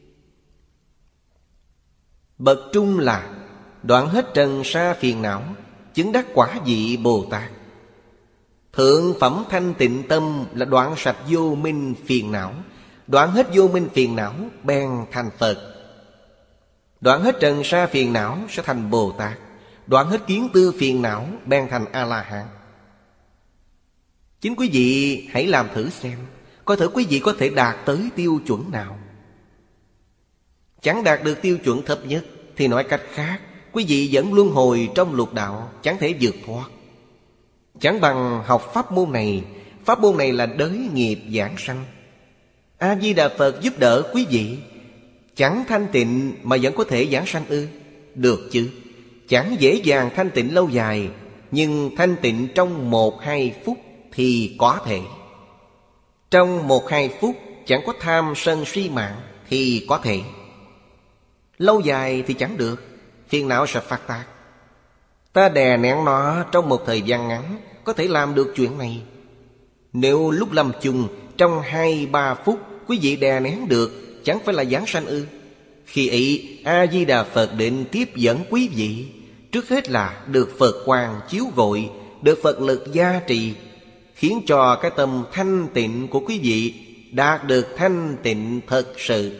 Bậc trung là đoạn hết trần sa phiền não, chứng đắc quả vị Bồ Tát. Thượng phẩm thanh tịnh tâm là đoạn sạch vô minh phiền não, đoạn hết vô minh phiền não bèn thành Phật. Đoạn hết trần sa phiền não sẽ thành Bồ Tát. Đoạn hết kiến tư phiền não bèn thành A-la-hán. Chính quý vị hãy làm thử xem, coi thử quý vị có thể đạt tới tiêu chuẩn nào. Chẳng đạt được tiêu chuẩn thấp nhất thì nói cách khác, quý vị vẫn luân hồi trong lục đạo, chẳng thể vượt thoát. Chẳng bằng học pháp môn này. Pháp môn này là đới nghiệp giảng sanh. A-di-đà Phật giúp đỡ quý vị. Chẳng thanh tịnh mà vẫn có thể giảng sanh ư? Được chứ. Chẳng dễ dàng thanh tịnh lâu dài, nhưng thanh tịnh trong một hai phút thì có thể. Trong một hai phút chẳng có tham sân si mạng thì có thể. Lâu dài thì chẳng được, phiền não sẽ phát tác. Ta đè nén nó trong một thời gian ngắn, có thể làm được chuyện này. Nếu lúc lâm chung trong hai ba phút quý vị đè nén được, chẳng phải là giảng sanh ư? Khi ấy A-di-đà Phật định tiếp dẫn quý vị. Trước hết là được Phật quang chiếu rọi, được Phật lực gia trì, khiến cho cái tâm thanh tịnh của quý vị đạt được thanh tịnh thật sự.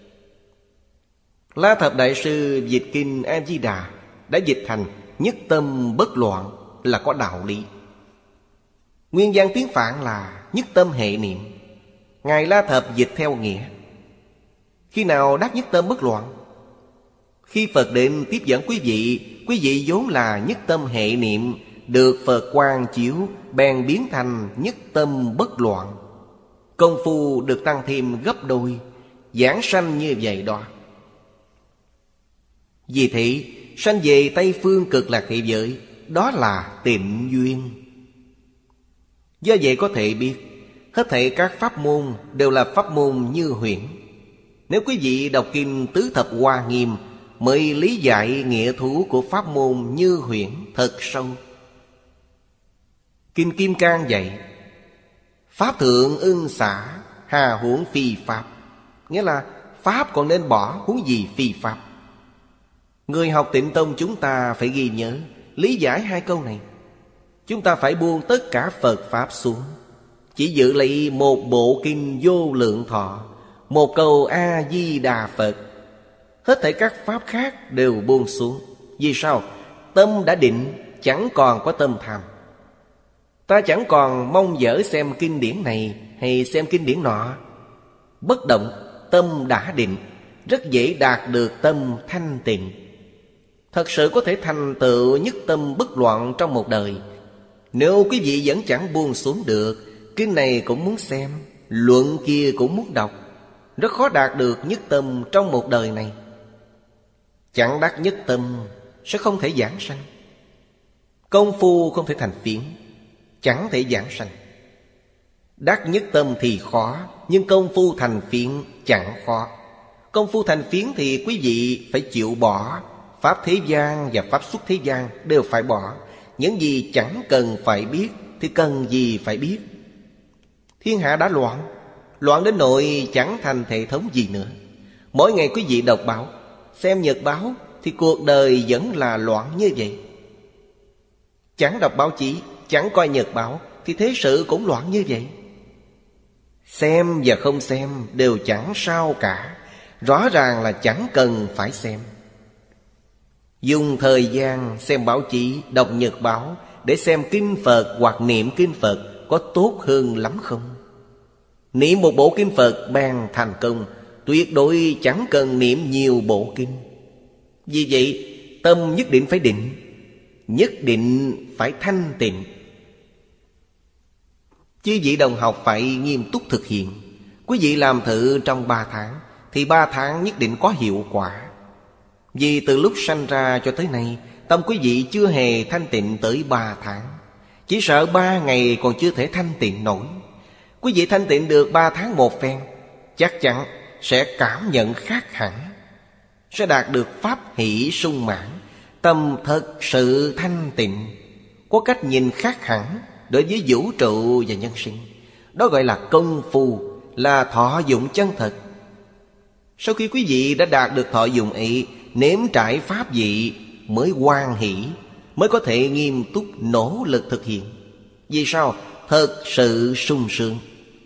La Thập Đại Sư dịch kinh A-di-đà đã dịch thành nhất tâm bất loạn, là có đạo lý. Nguyên văn tiếng Phạn là nhất tâm hệ niệm. Ngài La Thập dịch theo nghĩa. Khi nào đắc nhất tâm bất loạn? Khi Phật định tiếp dẫn quý vị, quý vị vốn là nhất tâm hệ niệm, được Phật quang chiếu, bèn biến thành nhất tâm bất loạn. Công phu được tăng thêm gấp đôi, giảng sanh như vậy đó. Vì thế, sanh về Tây Phương Cực Lạc Thế Giới, đó là tịnh duyên. Do vậy có thể biết, hết thảy các pháp môn đều là pháp môn như huyễn. Nếu quý vị đọc kinh Tứ Thập Hoa Nghiêm mới lý giải nghĩa thú của pháp môn như huyễn thật sâu. Kinh Kim Cang dạy: pháp thượng ưng xả, hà huống phi pháp. Nghĩa là pháp còn nên bỏ, huống gì phi pháp. Người học Tịnh Tông chúng ta phải ghi nhớ, lý giải hai câu này. Chúng ta phải buông tất cả Phật Pháp xuống, chỉ giữ lấy một bộ kinh Vô Lượng Thọ, một câu A-di-đà Phật. Hết thảy các pháp khác đều buông xuống. Vì sao? Tâm đã định, chẳng còn có tâm tham. Ta chẳng còn mong dở xem kinh điển này hay xem kinh điển nọ. Bất động, tâm đã định, rất dễ đạt được tâm thanh tịnh. Thật sự có thể thành tựu nhất tâm bất loạn trong một đời. Nếu quý vị vẫn chẳng buông xuống được, kinh này cũng muốn xem, luận kia cũng muốn đọc, rất khó đạt được nhất tâm trong một đời này. Chẳng đắc nhất tâm sẽ không thể giảng sanh. Công phu không thể thành phiến, chẳng thể giảng sanh. Đắc nhất tâm thì khó, nhưng công phu thành phiến chẳng khó. Công phu thành phiến thì quý vị phải chịu bỏ. Pháp thế gian và pháp xuất thế gian đều phải bỏ. Những gì chẳng cần phải biết thì cần gì phải biết. Thiên hạ đã loạn, loạn đến nỗi chẳng thành hệ thống gì nữa. Mỗi ngày quý vị đọc báo, xem nhật báo thì cuộc đời vẫn là loạn như vậy. Chẳng đọc báo chí, chẳng coi nhật báo thì thế sự cũng loạn như vậy. Xem và không xem đều chẳng sao cả. Rõ ràng là chẳng cần phải xem. Dùng thời gian xem báo chí, đọc nhật báo để xem kinh Phật hoặc niệm kinh Phật có tốt hơn lắm không? Niệm một bộ kinh Phật bèn thành công, tuyệt đối chẳng cần niệm nhiều bộ kinh. Vì vậy tâm nhất định phải định, nhất định phải thanh tịnh. Chứ vị đồng học phải nghiêm túc thực hiện. Quý vị làm thử trong ba tháng thì ba tháng nhất định có hiệu quả. Vì từ lúc sanh ra cho tới nay, tâm quý vị chưa hề thanh tịnh tới ba tháng. Chỉ sợ ba ngày còn chưa thể thanh tịnh nổi. Quý vị thanh tịnh được ba tháng một phen, chắc chắn sẽ cảm nhận khác hẳn, sẽ đạt được pháp hỷ sung mãn. Tâm thật sự thanh tịnh, có cách nhìn khác hẳn đối với vũ trụ và nhân sinh. Đó gọi là công phu, là thọ dụng chân thật. Sau khi quý vị đã đạt được thọ dụng ấy, nếm trải pháp vị mới hoan hỷ, mới có thể nghiêm túc nỗ lực thực hiện. Vì sao? Thật sự sung sướng.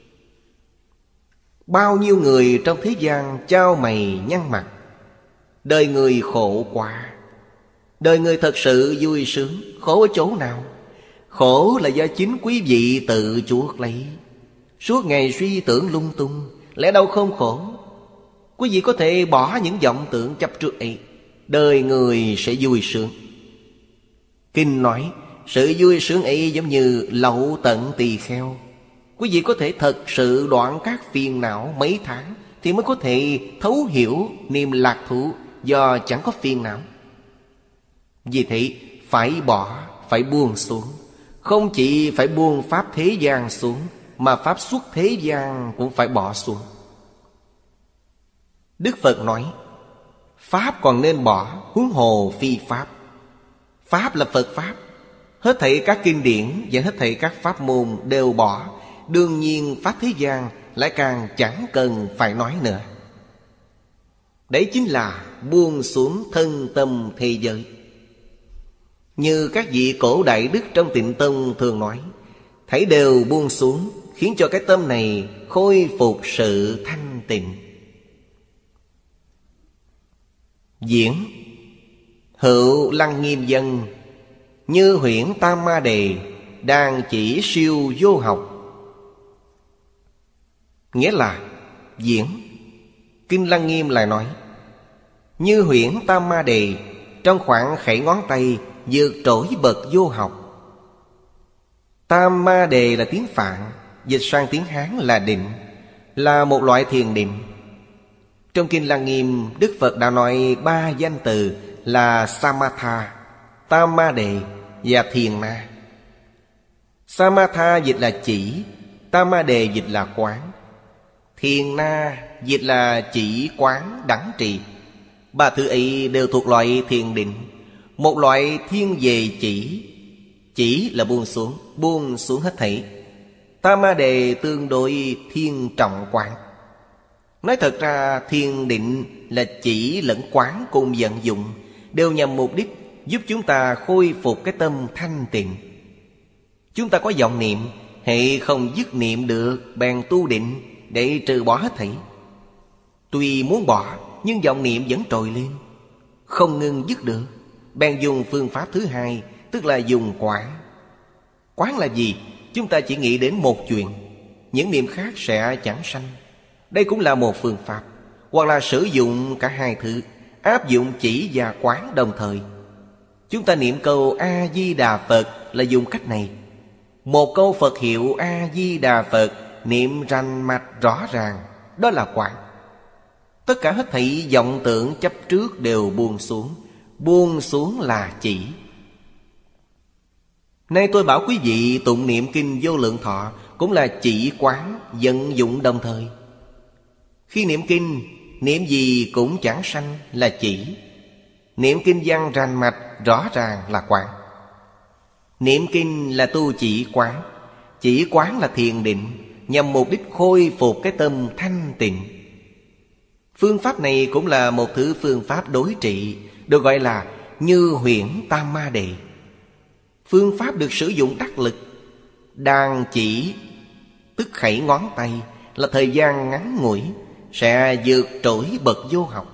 Bao nhiêu người trong thế gian chao mày nhăn mặt. Đời người khổ quá. Đời người thật sự vui sướng. Khổ ở chỗ nào? Khổ là do chính quý vị tự chuốc lấy. Suốt ngày suy tưởng lung tung, lẽ đâu không khổ. Quý vị có thể bỏ những vọng tưởng chấp trước ấy, đời người sẽ vui sướng. Kinh nói sự vui sướng ấy giống như lậu tận tỳ kheo. Quý vị có thể thật sự đoạn các phiền não mấy tháng thì mới có thể thấu hiểu niềm lạc thú do chẳng có phiền não. Vì thế phải bỏ, phải buông xuống. Không chỉ phải buông pháp thế gian xuống, mà pháp xuất thế gian cũng phải bỏ xuống. Đức Phật nói pháp còn nên bỏ, huống hồ phi pháp. Pháp là Phật Pháp. Hết thảy các kinh điển và hết thảy các pháp môn đều bỏ. Đương nhiên pháp thế gian lại càng chẳng cần phải nói nữa. Đấy chính là buông xuống thân tâm thế giới. Như các vị cổ đại đức trong Tịnh Tông thường nói, thảy đều buông xuống, khiến cho cái tâm này khôi phục sự thanh tịnh. Diễn Hữu Lăng Nghiêm Dân Như huyễn Tam Ma Đề, đang chỉ siêu vô học. Nghĩa là diễn. Kinh Lăng Nghiêm lại nói như huyễn Tam Ma Đề, trong khoảng khẩy ngón tay vượt trội bậc vô học. Tam Ma Đề là tiếng Phạn, dịch sang tiếng Hán là định, là một loại thiền định. Trong Kinh Lăng Nghiêm, Đức Phật đã nói ba danh từ là Samatha, Tam Ma Đề và Thiền Na. Samatha dịch là chỉ, Tam Ma Đề dịch là quán, Thiền Na dịch là chỉ quán đẳng trì. Ba thứ ấy đều thuộc loại thiền định, một loại thiên về chỉ. Chỉ là buông xuống, buông xuống hết thảy. Tam Ma Đề tương đối thiên trọng quán. Nói thật ra thiền định là chỉ lẫn quán cùng vận dụng, đều nhằm mục đích giúp chúng ta khôi phục cái tâm thanh tịnh. Chúng ta có vọng niệm, hệ không dứt niệm được, bèn tu định để trừ bỏ hết thảy. Tuy muốn bỏ, nhưng vọng niệm vẫn trồi lên, không ngừng dứt được, bèn dùng phương pháp thứ hai, tức là dùng quán. Quán là gì? Chúng ta chỉ nghĩ đến một chuyện, những niệm khác sẽ chẳng sanh. Đây cũng là một phương pháp. Hoặc là sử dụng cả hai thứ, áp dụng chỉ và quán đồng thời. Chúng ta niệm câu A-di-đà Phật là dùng cách này. Một câu Phật hiệu A-di-đà Phật niệm rành mạch rõ ràng, đó là quán. Tất cả hết thảy vọng tưởng chấp trước đều buông xuống. Buông xuống là chỉ. Nay tôi bảo quý vị tụng niệm kinh Vô Lượng Thọ cũng là chỉ quán vận dụng đồng thời. Khi niệm kinh, Niệm gì cũng chẳng sanh là chỉ. Niệm kinh văn rành mạch rõ ràng là quán. Niệm kinh là tu chỉ quán. Chỉ quán là thiền định, nhằm mục đích khôi phục cái tâm thanh tịnh. Phương pháp này cũng là một thứ phương pháp đối trị, được gọi là Như Huyễn Tam Ma Đề. Phương pháp được sử dụng đắc lực. Đàn chỉ tức khẩy ngón tay là thời gian ngắn ngủi sẽ vượt trội bậc vô học.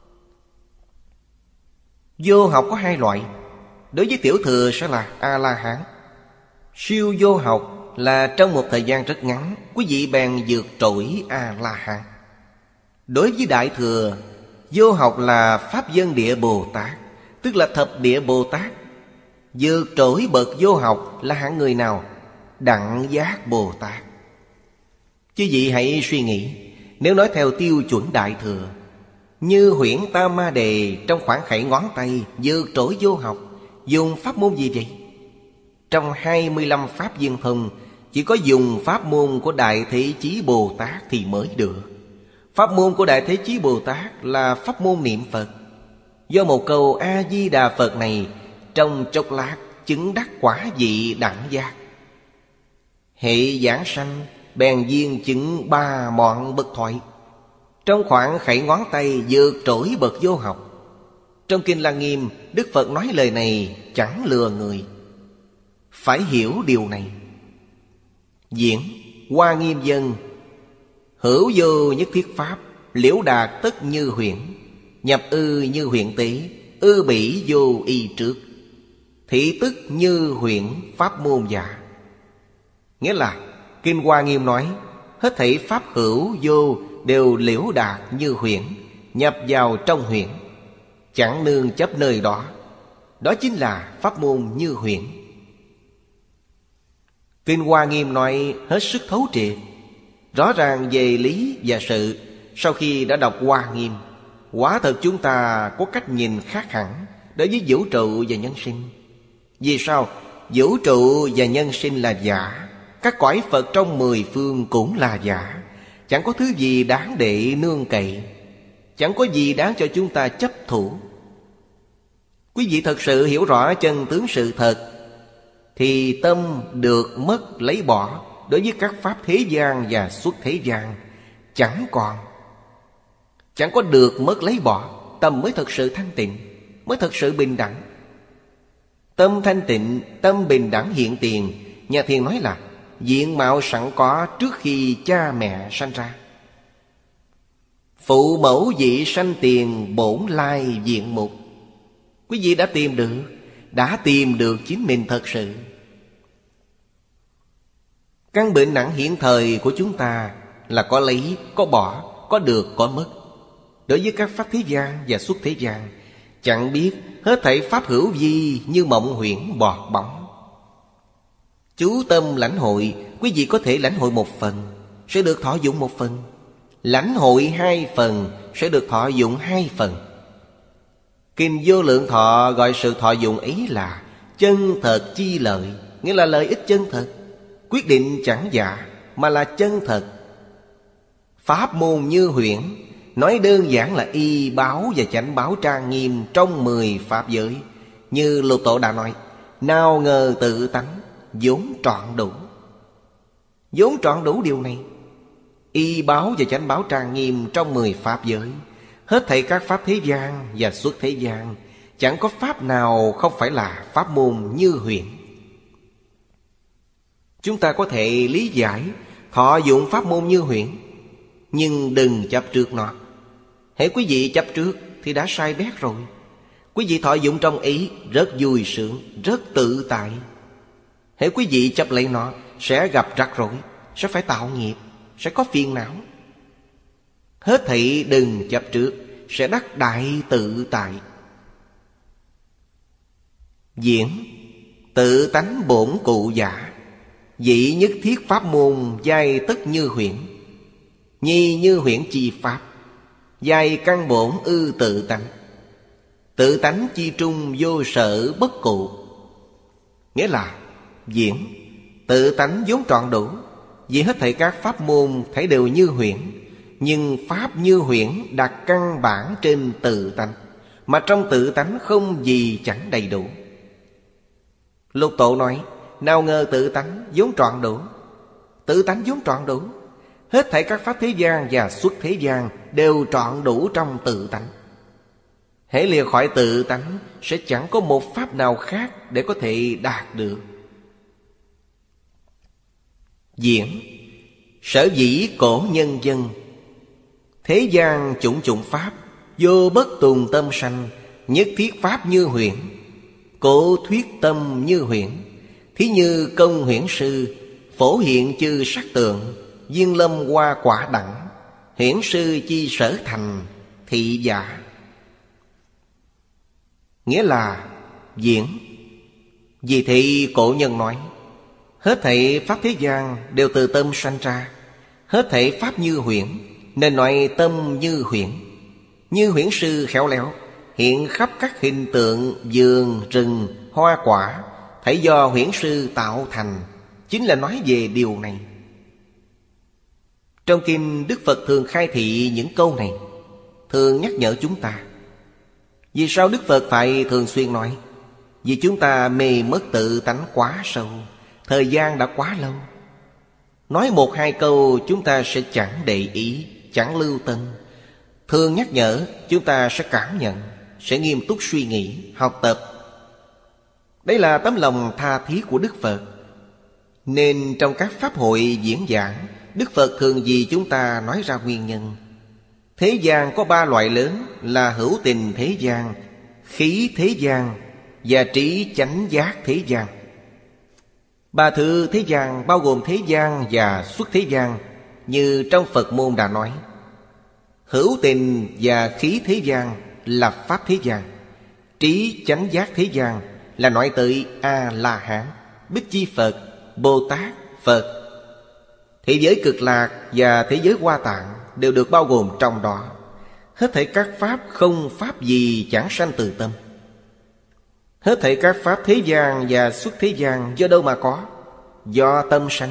Vô học có hai loại. Đối với tiểu thừa sẽ là A-la-hán. Siêu vô học là trong một thời gian rất ngắn quý vị bèn vượt trội A-la-hán. Đối với đại thừa, vô học là Pháp Dân Địa Bồ Tát, tức là thập địa Bồ Tát. Vượt trội bậc vô học là hạng người nào? Đẳng giác Bồ Tát. Chứ vị hãy suy nghĩ, nếu nói theo tiêu chuẩn đại thừa, Như Huyễn Tam Ma Đề trong khoảng khẩy ngón tay vượt trội vô học, dùng pháp môn gì vậy? Trong hai mươi lăm pháp viên thông, chỉ có dùng pháp môn của Đại Thế Chí Bồ Tát thì mới được. Pháp môn của Đại Thế Chí Bồ Tát là pháp môn niệm Phật. Do một câu A-di-đà Phật này, trong chốc lát chứng đắc quả vị đẳng giác. Hệ giảng sanh bèn viên chứng ba mọn bậc thoại. Trong khoảng khẩy ngón tay vượt trội bậc vô học. Trong Kinh Lăng Nghiêm, Đức Phật nói lời này chẳng lừa người. Phải hiểu điều này. Diễn Hoa Nghiêm Dân: hữu vô nhất thiết pháp, liễu đạt tất như huyễn. Nhập ư như huyễn tế, ư bỉ vô y trước. Thị tức như huyễn pháp môn giả. Nghĩa là Kinh Hoa Nghiêm nói, hết thảy pháp hữu vô đều liễu đạt như huyễn, nhập vào trong huyễn, chẳng nương chấp nơi đó. Đó chính là pháp môn như huyễn. Kinh Hoa Nghiêm nói hết sức thấu triệt, rõ ràng về lý và sự. Sau khi đã đọc Hoa Nghiêm, quả thật chúng ta có cách nhìn khác hẳn đối với vũ trụ và nhân sinh. Vì sao? Vũ trụ và nhân sinh là giả, các cõi Phật trong mười phương cũng là giả. Chẳng có thứ gì đáng để nương cậy, chẳng có gì đáng cho chúng ta chấp thủ. Quý vị thật sự hiểu rõ chân tướng sự thật, thì tâm được mất lấy bỏ đối với các pháp thế gian và xuất thế gian chẳng còn. Chẳng có được mất lấy bỏ, tâm mới thật sự thanh tịnh, mới thật sự bình đẳng. Tâm thanh tịnh, tâm bình đẳng hiện tiền, nhà thiền nói là diện mạo sẵn có trước khi cha mẹ sanh ra. Phụ mẫu vị sanh tiền, bổn lai diện mục. Quý vị đã tìm được, đã tìm được chính mình thật sự. Căn bệnh nặng hiện thời của chúng ta là có lấy, có bỏ, có được, có mất. Đối với các pháp thế gian và xuất thế gian, chẳng biết hết thảy pháp hữu vi như mộng huyễn bọt bóng. Chú tâm lãnh hội, quý vị có thể lãnh hội một phần, sẽ được thọ dụng một phần. Lãnh hội hai phần, sẽ được thọ dụng hai phần. Kinh Vô Lượng Thọ gọi sự thọ dụng ấy là chân thật chi lợi, nghĩa là lợi ích chân thật, quyết định chẳng giả mà là chân thật. Pháp môn như huyễn, nói đơn giản là y báo và chánh báo trang nghiêm trong mười pháp giới. Như Lục Tổ đã nói, nào ngờ tự tánh vốn trọn đủ. Vốn trọn đủ điều này, y báo và chánh báo trang nghiêm trong mười pháp giới. Hết thảy các pháp thế gian và xuất thế gian, chẳng có pháp nào không phải là pháp môn như huyễn. Chúng ta có thể lý giải, thọ dụng pháp môn như huyễn, nhưng đừng chấp trước nó. Hễ quý vị chấp trước thì đã sai bét rồi. Quý vị thọ dụng trong ý rất vui sướng, rất tự tại. Hễ quý vị chấp lấy nó sẽ gặp rắc rối, sẽ phải tạo nghiệp, sẽ có phiền não. Hết thảy đừng chấp trước, sẽ đắc đại tự tại. Diễn tự tánh bổn cụ giả, vị nhất thiết pháp môn giai tất như huyễn. Nhi như huyễn chi pháp, giai căn bổn ư tự tánh. Tự tánh chi trung vô sở bất cụ. Nghĩa là diễn tự tánh vốn trọn đủ, vì hết thảy các pháp môn thấy đều như huyễn, Nhưng Pháp như huyễn đặt căn bản trên tự tánh, mà trong tự tánh không gì chẳng đầy đủ. Lục Tổ nói, nào ngờ tự tánh vốn trọn đủ. Tự tánh vốn trọn đủ. Hết thảy các pháp thế gian và xuất thế gian đều trọn đủ trong tự tánh. hễ lìa khỏi tự tánh sẽ chẳng có một pháp nào khác để có thể đạt được. Diễn sở dĩ cổ nhân dân, thế gian chủng chủng pháp, vô bất tùng tâm sanh, nhất thiết pháp như huyễn. Cổ thuyết tâm như huyễn, thí như công huyễn sư, phổ hiện chư sắc tượng, viên lâm hoa quả đẳng, huyễn sư chi sở thành, thị giả. Nghĩa là diễn. Vì thị cổ nhân nói, hết thảy pháp thế gian đều từ tâm sanh ra. Hết thảy pháp như huyễn, nên nói tâm như huyễn. Như huyễn sư khéo léo, hiện khắp các hình tượng vườn, rừng, hoa quả, thảy do huyễn sư tạo thành, chính là nói về điều này. Trong kinh Đức Phật thường khai thị những câu này, thường nhắc nhở chúng ta. Vì sao Đức Phật phải thường xuyên nói? Vì chúng ta mê mất tự tánh quá sâu, thời gian đã quá lâu. Nói một hai câu chúng ta sẽ chẳng để ý, chẳng lưu tâm. Thường nhắc nhở chúng ta sẽ cảm nhận, sẽ nghiêm túc suy nghĩ, học tập. Đây là tấm lòng tha thiết của Đức Phật. Nên trong các pháp hội diễn giảng, Đức Phật thường vì chúng ta nói ra nguyên nhân. Thế gian có ba loại lớn là hữu tình thế gian, khí thế gian và trí chánh giác thế gian. Ba thứ thế gian bao gồm thế gian và xuất thế gian, như trong Phật môn đã nói. Hữu tình và khí thế gian là pháp thế gian. Trí chánh giác thế gian là nói tới A-la-hán, Bích Chi Phật, Bồ Tát, Phật. Thế giới cực lạc và thế giới Hoa Tạng đều được bao gồm trong đó. Hết thảy các pháp không pháp gì chẳng sanh từ tâm. Hết thảy các pháp thế gian và xuất thế gian do đâu mà có? Do tâm sanh.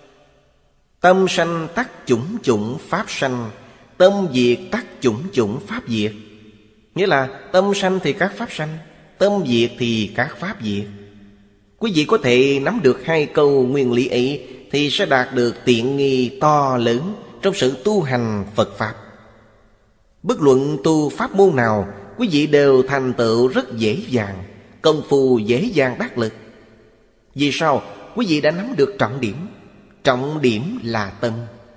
Tâm sanh tắc chủng chủng pháp sanh, tâm diệt tắc chủng chủng pháp diệt. Nghĩa là tâm sanh thì các pháp sanh, tâm diệt thì các pháp diệt. Quý vị có thể nắm được hai câu nguyên lý ấy thì sẽ đạt được tiện nghi to lớn trong sự tu hành Phật Pháp. Bất luận tu pháp môn nào, quý vị đều thành tựu rất dễ dàng, công phu dễ dàng đắc lực. Vì sao? Quý vị đã nắm được trọng điểm. Trọng điểm là tâm.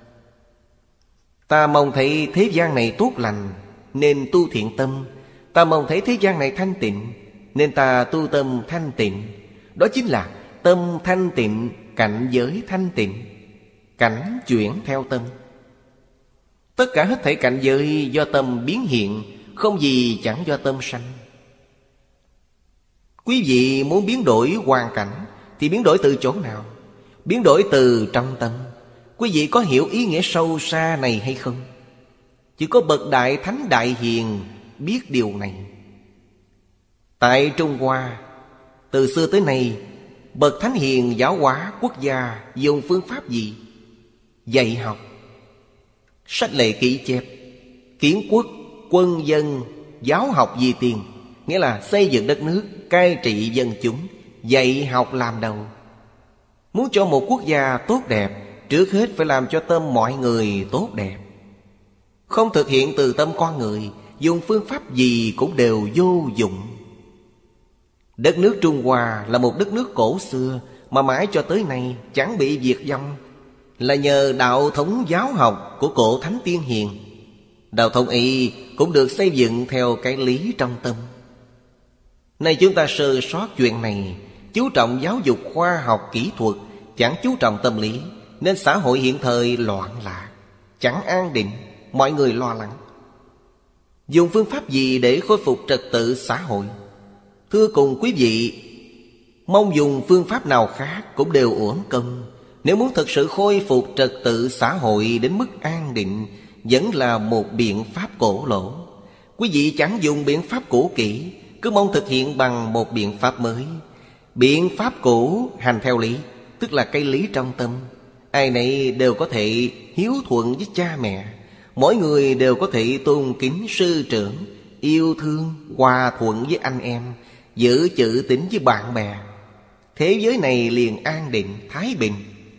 Ta mong thấy thế gian này tốt lành, nên tu thiện tâm. Ta mong thấy thế gian này thanh tịnh, nên ta tu tâm thanh tịnh. Đó chính là tâm thanh tịnh, cảnh giới thanh tịnh. Cảnh chuyển theo tâm. Tất cả hết thảy cảnh giới do tâm biến hiện, không gì chẳng do tâm sanh. Quý vị muốn biến đổi hoàn cảnh thì biến đổi từ chỗ nào? Biến đổi từ trong tâm. Quý vị có hiểu ý nghĩa sâu xa này hay không? Chỉ có bậc đại thánh đại hiền biết điều này. Tại Trung Hoa, từ xưa tới nay, bậc thánh hiền giáo hóa quốc gia dùng phương pháp gì? Dạy học. Sách lệ kỷ chép, kiến quốc, quân dân, giáo học vì tiền. Nghĩa là xây dựng đất nước, cai trị dân chúng, dạy học làm đầu. Muốn cho một quốc gia tốt đẹp, trước hết phải làm cho tâm mọi người tốt đẹp. Không thực hiện từ tâm con người, dùng phương pháp gì cũng đều vô dụng. Đất nước Trung Hoa là một đất nước cổ xưa mà mãi cho tới nay chẳng bị diệt vong, là nhờ đạo thống giáo học của cổ thánh tiên hiền. Đạo thống ấy cũng được xây dựng theo cái lý trong tâm. Nay chúng ta sơ sót chuyện này, chú trọng giáo dục khoa học kỹ thuật, chẳng chú trọng tâm lý, nên xã hội hiện thời loạn lạc, chẳng an định, mọi người lo lắng. Dùng phương pháp gì để khôi phục trật tự xã hội? Thưa cùng quý vị, mong dùng phương pháp nào khác cũng đều uổng công. Nếu muốn thực sự khôi phục trật tự xã hội đến mức an định, vẫn là một biện pháp cổ lỗ. Quý vị chẳng dùng biện pháp cũ kỹ, cứ mong thực hiện bằng một biện pháp mới. Biện pháp cũ hành theo lý, tức là cái lý trong tâm. Ai nấy đều có thể hiếu thuận với cha mẹ. Mỗi người đều có thể tôn kính sư trưởng, yêu thương, hòa thuận với anh em, giữ chữ tín với bạn bè. Thế giới này liền an định, thái bình.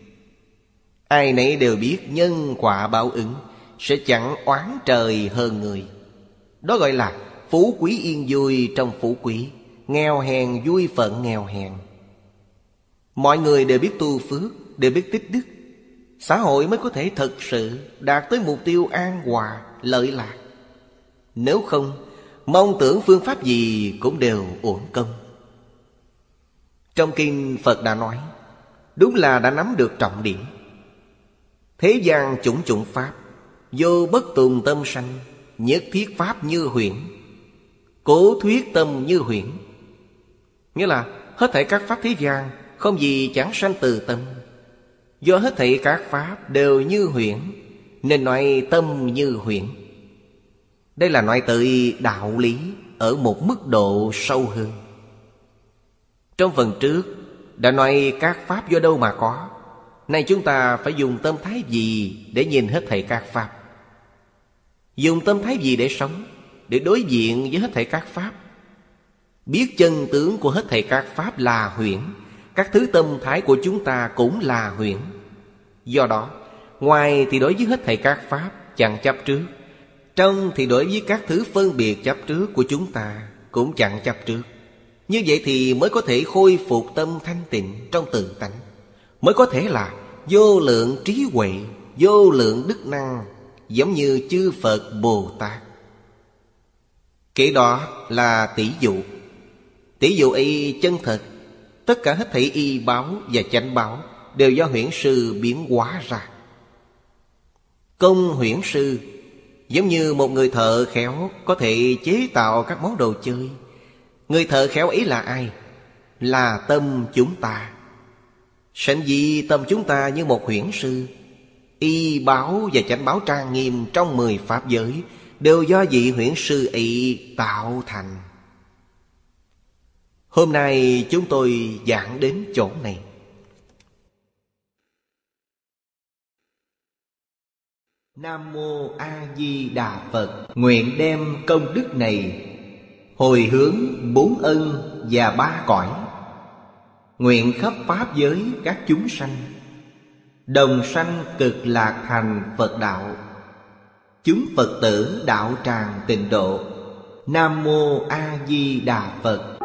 Ai nấy đều biết nhân quả báo ứng, sẽ chẳng oán trời hơn người. Đó gọi là phú quý yên vui trong phú quý, nghèo hèn vui phận nghèo hèn. Mọi người đều biết tu phước, đều biết tích đức, xã hội mới có thể thực sự đạt tới mục tiêu an hòa, lợi lạc. Nếu không, mong tưởng phương pháp gì cũng đều uổng công. Trong kinh Phật đã nói, đúng là đã nắm được trọng điểm. Thế gian chủng chủng pháp, vô bất tùng tâm sanh, nhất thiết pháp như huyễn, cố thuyết tâm như huyễn. Nghĩa là hết thảy các pháp thế gian không gì chẳng sanh từ tâm. Do hết thảy các pháp đều như huyễn, nên nói tâm như huyễn. Đây là nói tới đạo lý ở một mức độ sâu hơn. Trong phần trước đã nói các pháp do đâu mà có. Nay chúng ta phải dùng tâm thái gì để nhìn hết thảy các pháp? Dùng tâm thái gì để sống, để đối diện với hết thảy các pháp? Biết chân tướng của hết thảy các pháp là huyễn, các thứ tâm thái của chúng ta cũng là huyễn. Do đó, ngoài thì đối với hết thảy các pháp chẳng chấp trước, trong thì đối với các thứ phân biệt chấp trước của chúng ta cũng chẳng chấp trước. Như vậy thì mới có thể khôi phục tâm thanh tịnh trong tự tánh, mới có thể là vô lượng trí huệ, vô lượng đức năng, giống như chư Phật Bồ Tát. Kế đó là tỷ dụ. Tỷ dụ ấy chân thật. Tất cả hết thảy y báo và chánh báo đều do huyễn sư biến hóa ra. Công huyễn sư giống như một người thợ khéo có thể chế tạo các món đồ chơi. Người thợ khéo ấy là ai? Là tâm chúng ta. Sanh di tâm chúng ta như một huyễn sư. Y báo và chánh báo trang nghiêm trong mười pháp giới đều do vị huyễn sư ấy tạo thành. Hôm nay chúng tôi giảng đến chỗ này. Nam Mô A Di Đà Phật. Nguyện đem công đức này hồi hướng bốn ân và ba cõi, nguyện khắp pháp giới các chúng sanh đồng sanh cực lạc thành Phật đạo, chúng Phật tử đạo tràng tịnh độ. Nam Mô A Di Đà Phật.